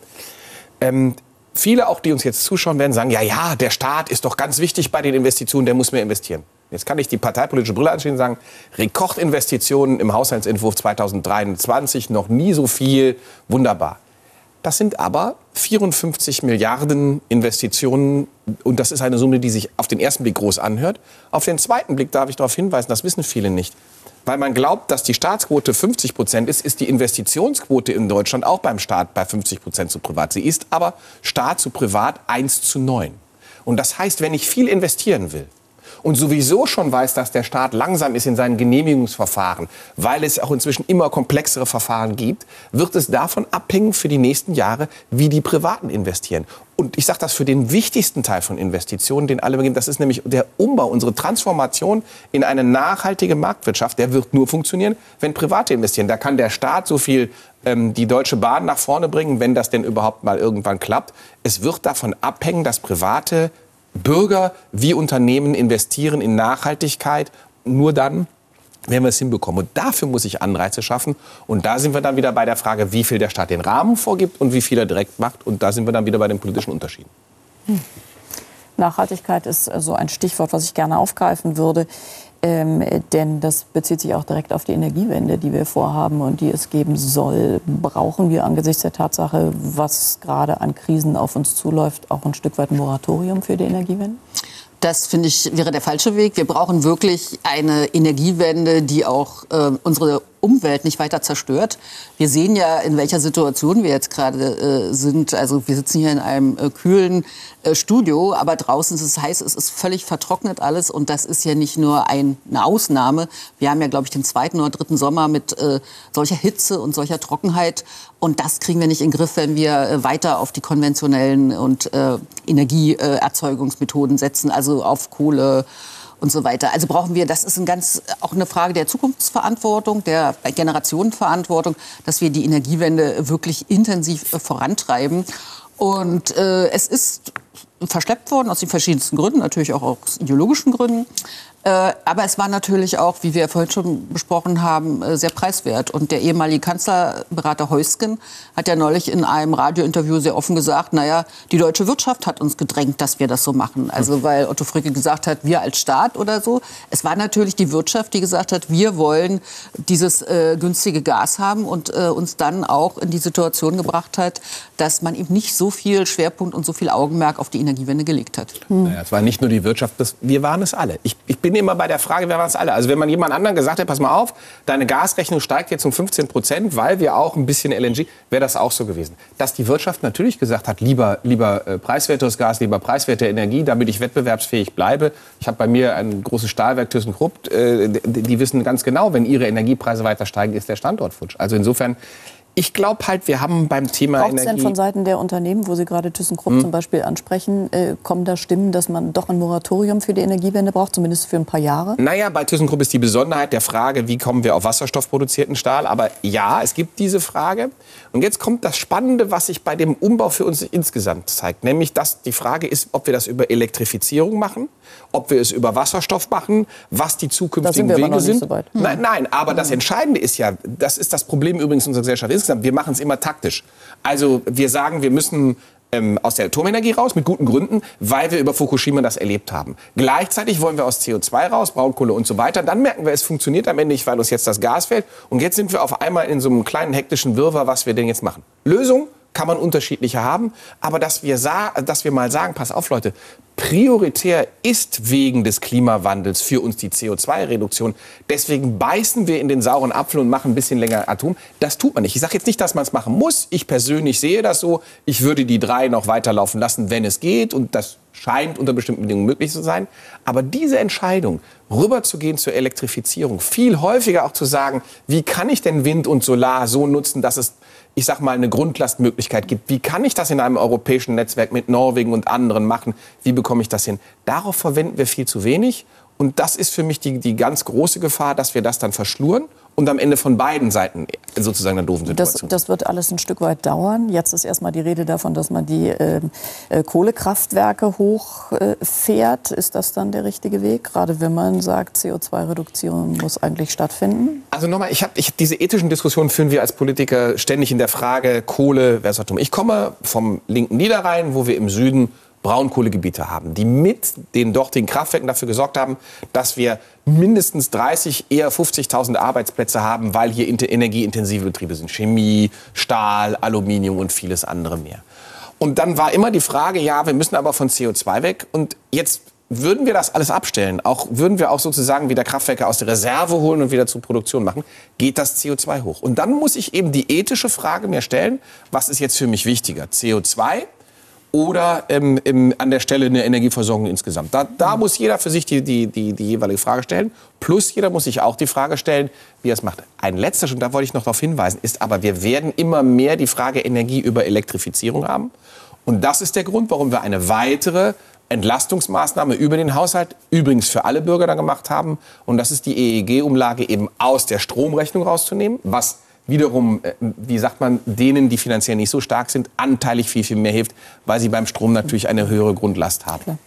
Ähm, viele auch, die uns jetzt zuschauen, werden sagen, ja, ja, der Staat ist doch ganz wichtig bei den Investitionen, der muss mehr investieren. Jetzt kann ich die parteipolitische Brille anstellen und sagen, Rekordinvestitionen im Haushaltsentwurf zweitausenddreiundzwanzig, noch nie so viel, wunderbar. Das sind aber vierundfünfzig Milliarden Investitionen und das ist eine Summe, die sich auf den ersten Blick groß anhört. Auf den zweiten Blick darf ich darauf hinweisen, das wissen viele nicht. Weil man glaubt, dass die Staatsquote fünfzig Prozent ist, ist die Investitionsquote in Deutschland auch beim Staat bei fünfzig Prozent zu privat. Sie ist aber Staat zu privat eins zu neun. Und das heißt, wenn ich viel investieren will, und sowieso schon weiß, dass der Staat langsam ist in seinen Genehmigungsverfahren, weil es auch inzwischen immer komplexere Verfahren gibt, wird es davon abhängen für die nächsten Jahre, wie die Privaten investieren. Und ich sage das für den wichtigsten Teil von Investitionen, den alle beginnen, das ist nämlich der Umbau, unsere Transformation in eine nachhaltige Marktwirtschaft, der wird nur funktionieren, wenn Private investieren. Da kann der Staat so viel ähm, die Deutsche Bahn nach vorne bringen, wenn das denn überhaupt mal irgendwann klappt. Es wird davon abhängen, dass Private Bürger wie Unternehmen investieren in Nachhaltigkeit. Nur dann werden wir es hinbekommen. Und dafür muss ich Anreize schaffen. Und da sind wir dann wieder bei der Frage, wie viel der Staat den Rahmen vorgibt und wie viel er direkt macht. Und da sind wir dann wieder bei den politischen Unterschieden. Hm. Nachhaltigkeit ist so ein Stichwort, was ich gerne aufgreifen würde. Ähm, denn das bezieht sich auch direkt auf die Energiewende, die wir vorhaben und die es geben soll. Brauchen wir angesichts der Tatsache, was gerade an Krisen auf uns zuläuft, auch ein Stück weit ein Moratorium für die Energiewende? Das, finde ich, wäre der falsche Weg. Wir brauchen wirklich eine Energiewende, die auch äh, unsere Umwelt nicht weiter zerstört. Wir sehen ja, in welcher Situation wir jetzt gerade äh, sind. Also wir sitzen hier in einem äh, kühlen äh, Studio, aber draußen ist es heiß, es ist völlig vertrocknet alles. Und das ist ja nicht nur ein, eine Ausnahme. Wir haben ja, glaube ich, den zweiten oder dritten Sommer mit äh, solcher Hitze und solcher Trockenheit. Und das kriegen wir nicht in den Griff, wenn wir äh, weiter auf die konventionellen und äh, Energieerzeugungsmethoden setzen, also auf Kohle und so weiter. Also brauchen wir, das ist ein ganz, auch eine Frage der Zukunftsverantwortung, der Generationenverantwortung, dass wir die Energiewende wirklich intensiv äh, vorantreiben. Und äh, es ist verschleppt worden aus den verschiedensten Gründen, natürlich auch aus ideologischen Gründen. Äh, aber es war natürlich auch, wie wir vorhin schon besprochen haben, äh, sehr preiswert. Und der ehemalige Kanzlerberater Heusgen hat ja neulich in einem Radiointerview sehr offen gesagt, naja, die deutsche Wirtschaft hat uns gedrängt, dass wir das so machen. Also weil Otto Fricke gesagt hat, wir als Staat oder so. Es war natürlich die Wirtschaft, die gesagt hat, wir wollen dieses äh, günstige Gas haben und äh, uns dann auch in die Situation gebracht hat, dass man eben nicht so viel Schwerpunkt und so viel Augenmerk auf die Energiewende gelegt hat. Hm. Naja, es war nicht nur die Wirtschaft, das, wir waren es alle. Ich, ich bin immer bei der Frage, wir waren es alle. Also wenn man jemand anderen gesagt hätte, pass mal auf, deine Gasrechnung steigt jetzt um fünfzehn Prozent, weil wir auch ein bisschen L N G, wäre das auch so gewesen. Dass die Wirtschaft natürlich gesagt hat, lieber, lieber äh, preiswerteres Gas, lieber preiswerte Energie, damit ich wettbewerbsfähig bleibe. Ich habe bei mir ein großes Stahlwerk ThyssenKrupp, äh, die, die wissen ganz genau, wenn ihre Energiepreise weiter steigen, ist der Standort futsch. Also insofern, ich glaube halt, wir haben beim Thema Braucht's Energie... Braucht es denn von Seiten der Unternehmen, wo Sie gerade ThyssenKrupp hm. zum Beispiel ansprechen, äh, kommen da Stimmen, dass man doch ein Moratorium für die Energiewende braucht, zumindest für ein paar Jahre? Naja, bei ThyssenKrupp ist die Besonderheit der Frage, wie kommen wir auf wasserstoffproduzierten Stahl. Aber ja, es gibt diese Frage. Und jetzt kommt das Spannende, was sich bei dem Umbau für uns insgesamt zeigt. Nämlich, dass die Frage ist, ob wir das über Elektrifizierung machen, ob wir es über Wasserstoff machen, was die zukünftigen da sind wir Wege aber noch sind. nicht so weit. Hm. Nein, nein, aber hm. das Entscheidende ist ja, das ist das Problem übrigens unserer Gesellschaft insgesamt, wir machen es immer taktisch. Also wir sagen, wir müssen ähm, aus der Atomenergie raus, mit guten Gründen, weil wir über Fukushima das erlebt haben. Gleichzeitig wollen wir aus C O zwei raus, Braunkohle und so weiter. Dann merken wir, es funktioniert am Ende nicht, weil uns jetzt das Gas fehlt. Und jetzt sind wir auf einmal in so einem kleinen hektischen Wirrwarr, was wir denn jetzt machen. Lösung kann man unterschiedliche haben, aber dass wir, dass wir mal sagen, pass auf Leute, prioritär ist wegen des Klimawandels für uns die C O zwei Reduktion. Deswegen beißen wir in den sauren Apfel und machen ein bisschen länger Atom. Das tut man nicht. Ich sage jetzt nicht, dass man es machen muss. Ich persönlich sehe das so. Ich würde die drei noch weiterlaufen lassen, wenn es geht. Und das scheint unter bestimmten Bedingungen möglich zu sein. Aber diese Entscheidung, rüberzugehen zur Elektrifizierung, viel häufiger auch zu sagen, wie kann ich denn Wind und Solar so nutzen, dass es, ich sag mal, eine Grundlastmöglichkeit gibt. Wie kann ich das in einem europäischen Netzwerk mit Norwegen und anderen machen? Wie bekomme ich das hin? Darauf verwenden wir viel zu wenig. Und das ist für mich die, die ganz große Gefahr, dass wir das dann verschluren und am Ende von beiden Seiten sozusagen einer doofen Situation. Das, das wird alles ein Stück weit dauern. Jetzt ist erstmal die Rede davon, dass man die äh, äh, Kohlekraftwerke hochfährt. Äh, ist das dann der richtige Weg? Gerade wenn man sagt, C O zwei Reduktion muss eigentlich stattfinden? Also nochmal, ich habe ich, diese ethischen Diskussionen führen wir als Politiker ständig in der Frage Kohle versus Atom. Ich komme vom linken Niederrhein, wo wir im Süden Braunkohlegebiete haben, die mit den dortigen Kraftwerken dafür gesorgt haben, dass wir mindestens dreißig, eher fünfzigtausend Arbeitsplätze haben, weil hier energieintensive Betriebe sind. Chemie, Stahl, Aluminium und vieles andere mehr. Und dann war immer die Frage, ja, wir müssen aber von C O zwei weg. Und jetzt würden wir das alles abstellen, auch, würden wir auch sozusagen wieder Kraftwerke aus der Reserve holen und wieder zur Produktion machen, geht das C O zwei hoch. Und dann muss ich eben die ethische Frage mir stellen, was ist jetzt für mich wichtiger, C O zwei oder ähm, im, an der Stelle eine Energieversorgung insgesamt. Da, da muss jeder für sich die, die, die, die jeweilige Frage stellen. Plus jeder muss sich auch die Frage stellen, wie er es macht. Ein letzter Schritt, da wollte ich noch darauf hinweisen, ist aber, wir werden immer mehr die Frage Energie über Elektrifizierung haben. Und das ist der Grund, warum wir eine weitere Entlastungsmaßnahme über den Haushalt, übrigens für alle Bürger, dann gemacht haben. Und das ist die E E G-Umlage eben aus der Stromrechnung rauszunehmen, was wiederum, wie sagt man, denen, die finanziell nicht so stark sind, anteilig viel, viel mehr hilft, weil sie beim Strom natürlich eine höhere Grundlast haben. Klar.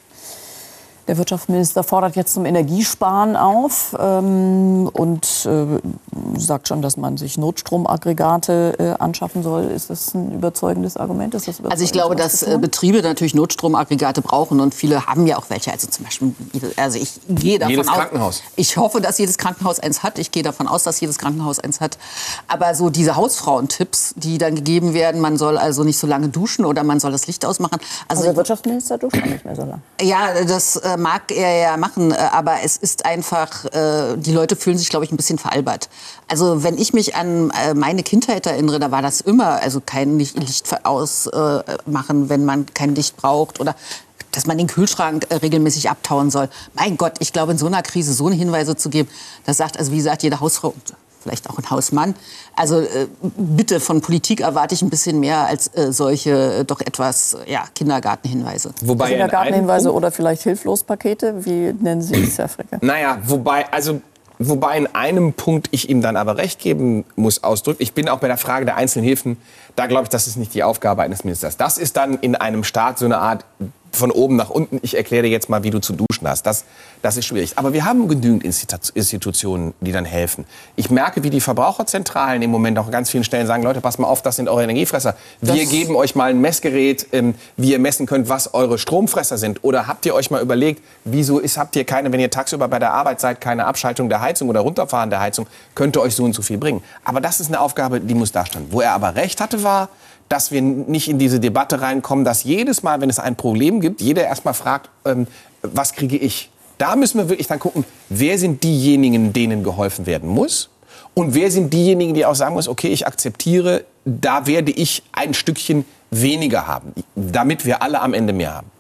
Der Wirtschaftsminister fordert jetzt zum Energiesparen auf ähm, und äh, sagt schon, dass man sich Notstromaggregate äh, anschaffen soll. Ist das ein überzeugendes Argument? Ist das also ich glaube, dass äh, Betriebe natürlich Notstromaggregate brauchen und viele haben ja auch welche. Also zum Beispiel, also ich gehe davon jedes aus, Krankenhaus. Ich hoffe, dass jedes Krankenhaus eins hat. Ich gehe davon aus, dass jedes Krankenhaus eins hat. Aber so diese Hausfrauentipps, die dann gegeben werden, man soll also nicht so lange duschen oder man soll das Licht ausmachen. Also, also der Wirtschaftsminister duscht nicht mehr so lange. Ja, das äh, mag er ja machen, aber es ist einfach, äh, die Leute fühlen sich, glaube ich, ein bisschen veralbert. Also wenn ich mich an äh, meine Kindheit erinnere, da war das immer, also kein Licht, Licht ausmachen, äh, wenn man kein Licht braucht oder dass man den Kühlschrank äh, regelmäßig abtauen soll. Mein Gott, ich glaube, in so einer Krise so eine Hinweise zu geben, das sagt, also wie gesagt, jede Hausfrau, vielleicht auch ein Hausmann. Also äh, bitte, von Politik erwarte ich ein bisschen mehr als äh, solche äh, doch etwas ja, Kindergartenhinweise. Wobei Kindergartenhinweise oder vielleicht Hilflospakete, wie nennen Sie es, Herr Fricke? Naja, wobei, also, wobei in einem Punkt ich ihm dann aber recht geben muss, ausdrücklich. Ich bin auch bei der Frage der einzelnen Hilfen, da glaube ich, das ist nicht die Aufgabe eines Ministers. Das ist dann in einem Staat so eine Art von oben nach unten, ich erkläre dir jetzt mal, wie du zu duschen hast. Das, das ist schwierig. Aber wir haben genügend Institutionen, die dann helfen. Ich merke, wie die Verbraucherzentralen im Moment auch an ganz vielen Stellen sagen, Leute, passt mal auf, das sind eure Energiefresser. Wir das geben euch mal ein Messgerät, ähm, wie ihr messen könnt, was eure Stromfresser sind. Oder habt ihr euch mal überlegt, wieso ist, habt ihr keine, wenn ihr tagsüber bei der Arbeit seid, keine Abschaltung der Heizung oder Runterfahren der Heizung, könnte euch so und so viel bringen. Aber das ist eine Aufgabe, die muss da stehen. Wo er aber recht hatte, war, dass wir nicht in diese Debatte reinkommen, dass jedes Mal, wenn es ein Problem gibt, jeder erst mal fragt, ähm, was kriege ich? Da müssen wir wirklich dann gucken, wer sind diejenigen, denen geholfen werden muss? Und wer sind diejenigen, die auch sagen müssen, okay, ich akzeptiere, da werde ich ein Stückchen weniger haben, damit wir alle am Ende mehr haben.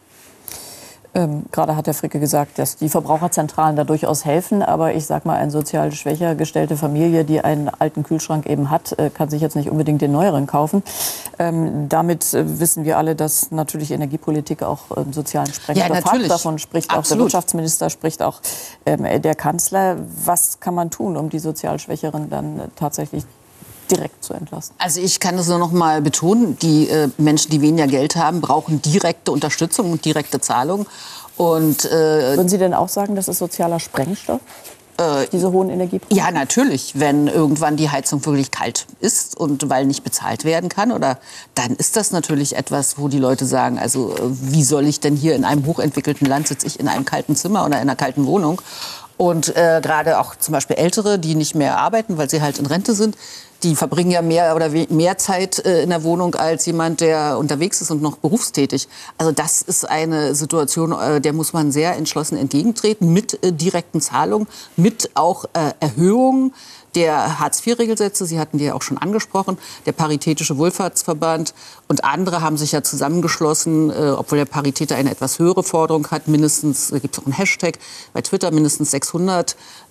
Ähm, gerade hat Herr Fricke gesagt, dass die Verbraucherzentralen da durchaus helfen. Aber ich sag mal, eine sozial schwächer gestellte Familie, die einen alten Kühlschrank eben hat, äh, kann sich jetzt nicht unbedingt den neueren kaufen. Ähm, damit äh, wissen wir alle, dass natürlich Energiepolitik auch äh, sozialen Sprengstoff ja, hat. Davon spricht Absolut. auch der Wirtschaftsminister, spricht auch ähm, der Kanzler. Was kann man tun, um die sozial Schwächeren dann äh, tatsächlich direkt zu entlasten? Also ich kann das nur noch mal betonen, die äh, Menschen, die weniger Geld haben, brauchen direkte Unterstützung und direkte Zahlung. Und, äh, Würden Sie denn auch sagen, das ist sozialer Sprengstoff? Äh, diese hohen Energiepreise? Ja, natürlich. Wenn irgendwann die Heizung wirklich kalt ist und weil nicht bezahlt werden kann, oder dann ist das natürlich etwas, wo die Leute sagen, also wie soll ich denn hier in einem hochentwickelten Land, sitze ich in einem kalten Zimmer oder in einer kalten Wohnung? Und äh, gerade auch zum Beispiel Ältere, die nicht mehr arbeiten, weil sie halt in Rente sind, die verbringen ja mehr oder mehr Zeit äh, in der Wohnung als jemand, der unterwegs ist und noch berufstätig. Also das ist eine Situation, äh, der muss man sehr entschlossen entgegentreten, mit äh, direkten Zahlungen, mit auch äh, Erhöhungen der Hartz vier Regelsätze, Sie hatten die ja auch schon angesprochen, der Paritätische Wohlfahrtsverband und andere haben sich ja zusammengeschlossen, äh, obwohl der Paritäter eine etwas höhere Forderung hat, mindestens, da gibt es auch einen Hashtag bei Twitter, mindestens sechshundert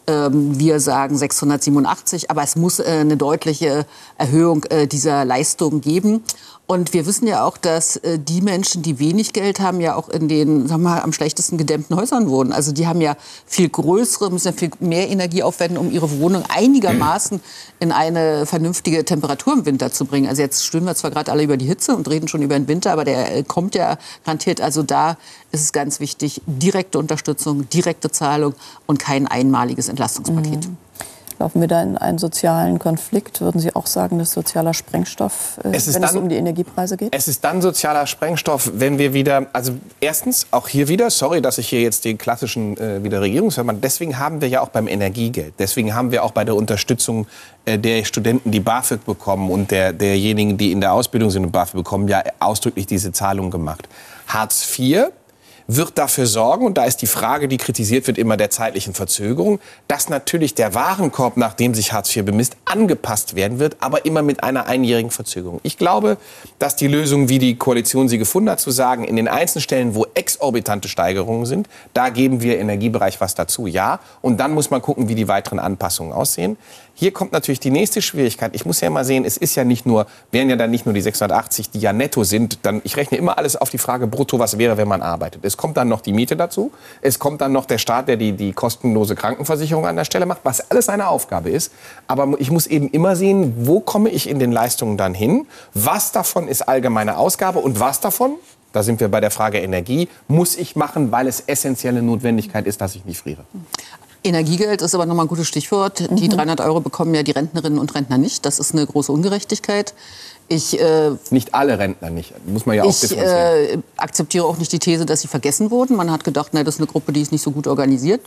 Ähm, wir sagen sechshundertsiebenundachtzig, aber es muss äh, eine deutliche Erhöhung äh, dieser Leistung geben. Und wir wissen ja auch, dass äh, die Menschen, die wenig Geld haben, ja auch in den, sagen wir mal, am schlechtesten gedämmten Häusern wohnen. Also die haben ja viel größere, müssen ja viel mehr Energie aufwenden, um ihre Wohnung einigermaßen in eine vernünftige Temperatur im Winter zu bringen. Also jetzt stöhnen wir zwar gerade alle über die Hitze und reden schon über den Winter, aber der äh, kommt ja garantiert. Also da ist es ganz wichtig, direkte Unterstützung, direkte Zahlung und kein einmaliges Entlastungspaket. Mhm. Laufen wir da in einen sozialen Konflikt? Würden Sie auch sagen, das ist sozialer Sprengstoff, äh, es wenn dann, es um die Energiepreise geht? Es ist dann sozialer Sprengstoff, wenn wir wieder, also erstens, auch hier wieder, sorry, dass ich hier jetzt den klassischen äh, wieder Regierungsverband, deswegen haben wir ja auch beim Energiegeld, deswegen haben wir auch bei der Unterstützung äh, der Studenten, die BAföG bekommen und der, derjenigen, die in der Ausbildung sind und BAföG bekommen, ja ausdrücklich diese Zahlung gemacht. Hartz vier wird dafür sorgen, und da ist die Frage, die kritisiert wird, immer der zeitlichen Verzögerung, dass natürlich der Warenkorb, nach dem sich Hartz vier bemisst, angepasst werden wird, aber immer mit einer einjährigen Verzögerung. Ich glaube, dass die Lösung, wie die Koalition sie gefunden hat, zu sagen, in den einzelnen Stellen, wo exorbitante Steigerungen sind, da geben wir im Energiebereich was dazu, ja. Und dann muss man gucken, wie die weiteren Anpassungen aussehen. Hier kommt natürlich die nächste Schwierigkeit. Ich muss ja mal sehen, es ist ja nicht nur, wären ja dann nicht nur die sechshundertachtzig, die ja netto sind. Dann, ich rechne immer alles auf die Frage brutto, was wäre, wenn man arbeitet. Es kommt dann noch die Miete dazu. Es kommt dann noch der Staat, der die, die kostenlose Krankenversicherung an der Stelle macht, was alles eine Aufgabe ist. Aber ich muss eben immer sehen, wo komme ich in den Leistungen dann hin? Was davon ist allgemeine Ausgabe und was davon, da sind wir bei der Frage Energie, muss ich machen, weil es essentielle Notwendigkeit ist, dass ich nicht friere. Energiegeld ist aber noch mal ein gutes Stichwort. Die dreihundert Euro bekommen ja die Rentnerinnen und Rentner nicht. Das ist eine große Ungerechtigkeit. Ich, äh, nicht alle Rentner nicht, muss man ja auch ich differenzieren. äh, akzeptiere auch nicht die These, dass sie vergessen wurden. Man hat gedacht, na, das ist eine Gruppe, die ist nicht so gut organisiert.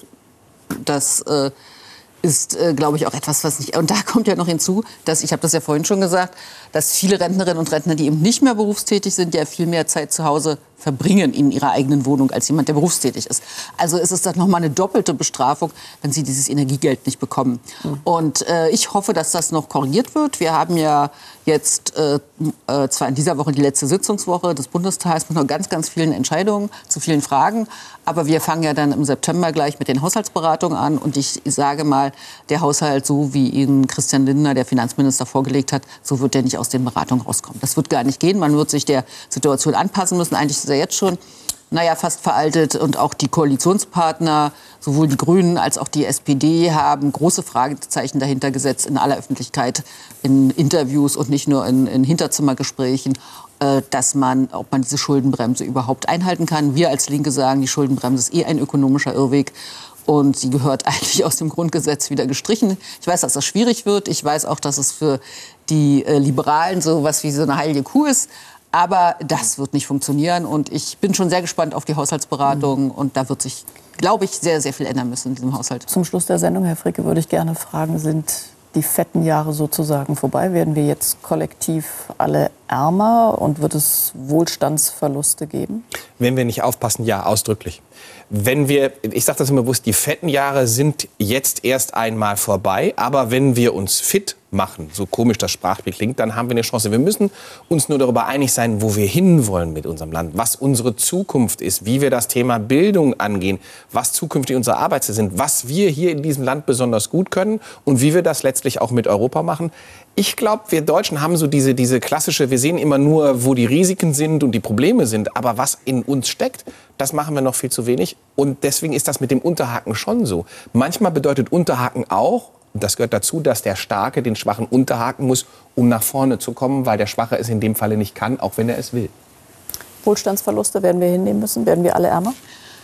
Das äh, ist, äh, glaube ich, auch etwas, was nicht... Und da kommt ja noch hinzu, dass, ich habe das ja vorhin schon gesagt, dass viele Rentnerinnen und Rentner, die eben nicht mehr berufstätig sind, ja viel mehr Zeit zu Hause verbringen in ihrer eigenen Wohnung als jemand, der berufstätig ist. Also ist es dann noch mal eine doppelte Bestrafung, wenn sie dieses Energiegeld nicht bekommen. Mhm. Und äh, ich hoffe, dass das noch korrigiert wird. Wir haben ja jetzt äh, äh, zwar in dieser Woche die letzte Sitzungswoche des Bundestags mit noch ganz, ganz vielen Entscheidungen zu vielen Fragen. Aber wir fangen ja dann im September gleich mit den Haushaltsberatungen an. Und ich sage mal, der Haushalt, so wie ihn Christian Lindner, der Finanzminister, vorgelegt hat, so wird der nicht aus den Beratungen rauskommen. Das wird gar nicht gehen. Man wird sich der Situation anpassen müssen. Eigentlich ist er jetzt schon, naja, fast veraltet. Und auch die Koalitionspartner, sowohl die Grünen als auch die S P D, haben große Fragezeichen dahinter gesetzt in aller Öffentlichkeit, in Interviews und nicht nur in, in Hinterzimmergesprächen, äh, dass man, ob man diese Schuldenbremse überhaupt einhalten kann. Wir als Linke sagen, die Schuldenbremse ist eh ein ökonomischer Irrweg. Und sie gehört eigentlich aus dem Grundgesetz wieder gestrichen. Ich weiß, dass das schwierig wird. Ich weiß auch, dass es für die äh, Liberalen so was wie so eine heilige Kuh ist. Aber das wird nicht funktionieren. Und ich bin schon sehr gespannt auf die Haushaltsberatungen. Mhm. Und da wird sich, glaube ich, sehr, sehr viel ändern müssen in diesem Haushalt. Zum Schluss der Sendung, Herr Fricke, würde ich gerne fragen, sind die fetten Jahre sozusagen vorbei? Werden wir jetzt kollektiv alle ärmer und wird es Wohlstandsverluste geben? Wenn wir nicht aufpassen, ja, ausdrücklich. Wenn wir, ich sage das immer bewusst, die fetten Jahre sind jetzt erst einmal vorbei. Aber wenn wir uns fit machen, so komisch das Sprachspiel klingt, dann haben wir eine Chance. Wir müssen uns nur darüber einig sein, wo wir hinwollen mit unserem Land, was unsere Zukunft ist, wie wir das Thema Bildung angehen, was zukünftig unsere Arbeitsplätze sind, was wir hier in diesem Land besonders gut können und wie wir das letztlich auch mit Europa machen. Ich glaube, wir Deutschen haben so diese, diese klassische, wir sehen immer nur, wo die Risiken sind und die Probleme sind, aber was in uns steckt, das machen wir noch viel zu wenig. Und deswegen ist das mit dem Unterhaken schon so. Manchmal bedeutet Unterhaken auch, und das gehört dazu, dass der Starke den Schwachen unterhaken muss, um nach vorne zu kommen, weil der Schwache es in dem Falle nicht kann, auch wenn er es will. Wohlstandsverluste werden wir hinnehmen müssen? Werden wir alle ärmer?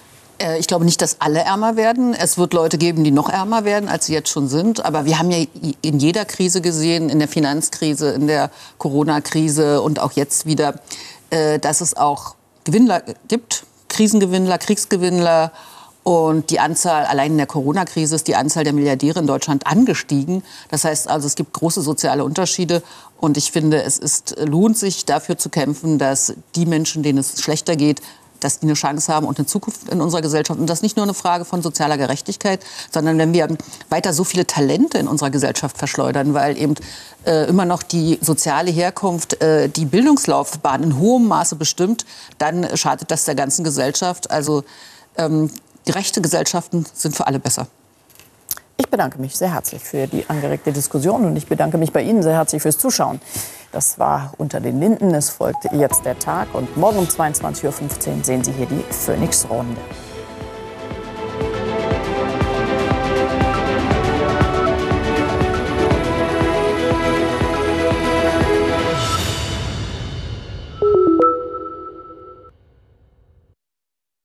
Ich glaube nicht, dass alle ärmer werden. Es wird Leute geben, die noch ärmer werden, als sie jetzt schon sind. Aber wir haben ja in jeder Krise gesehen, in der Finanzkrise, in der Corona-Krise und auch jetzt wieder, dass es auch Gewinnler gibt. Krisengewinnler, Kriegsgewinnler. Und die Anzahl, allein in der Corona-Krise ist die Anzahl der Milliardäre in Deutschland angestiegen. Das heißt also, es gibt große soziale Unterschiede. Und ich finde, es ist, lohnt sich dafür zu kämpfen, dass die Menschen, denen es schlechter geht, dass die eine Chance haben und eine Zukunft in unserer Gesellschaft. Und das ist nicht nur eine Frage von sozialer Gerechtigkeit, sondern wenn wir weiter so viele Talente in unserer Gesellschaft verschleudern, weil eben äh, immer noch die soziale Herkunft äh, die Bildungslaufbahn in hohem Maße bestimmt, dann schadet das der ganzen Gesellschaft. Also ähm, gerechte Gesellschaften sind für alle besser. Ich bedanke mich sehr herzlich für die angeregte Diskussion und ich bedanke mich bei Ihnen sehr herzlich fürs Zuschauen. Das war Unter den Linden. Es folgt jetzt der Tag und morgen um zweiundzwanzig Uhr fünfzehn sehen Sie hier die Phoenix-Runde.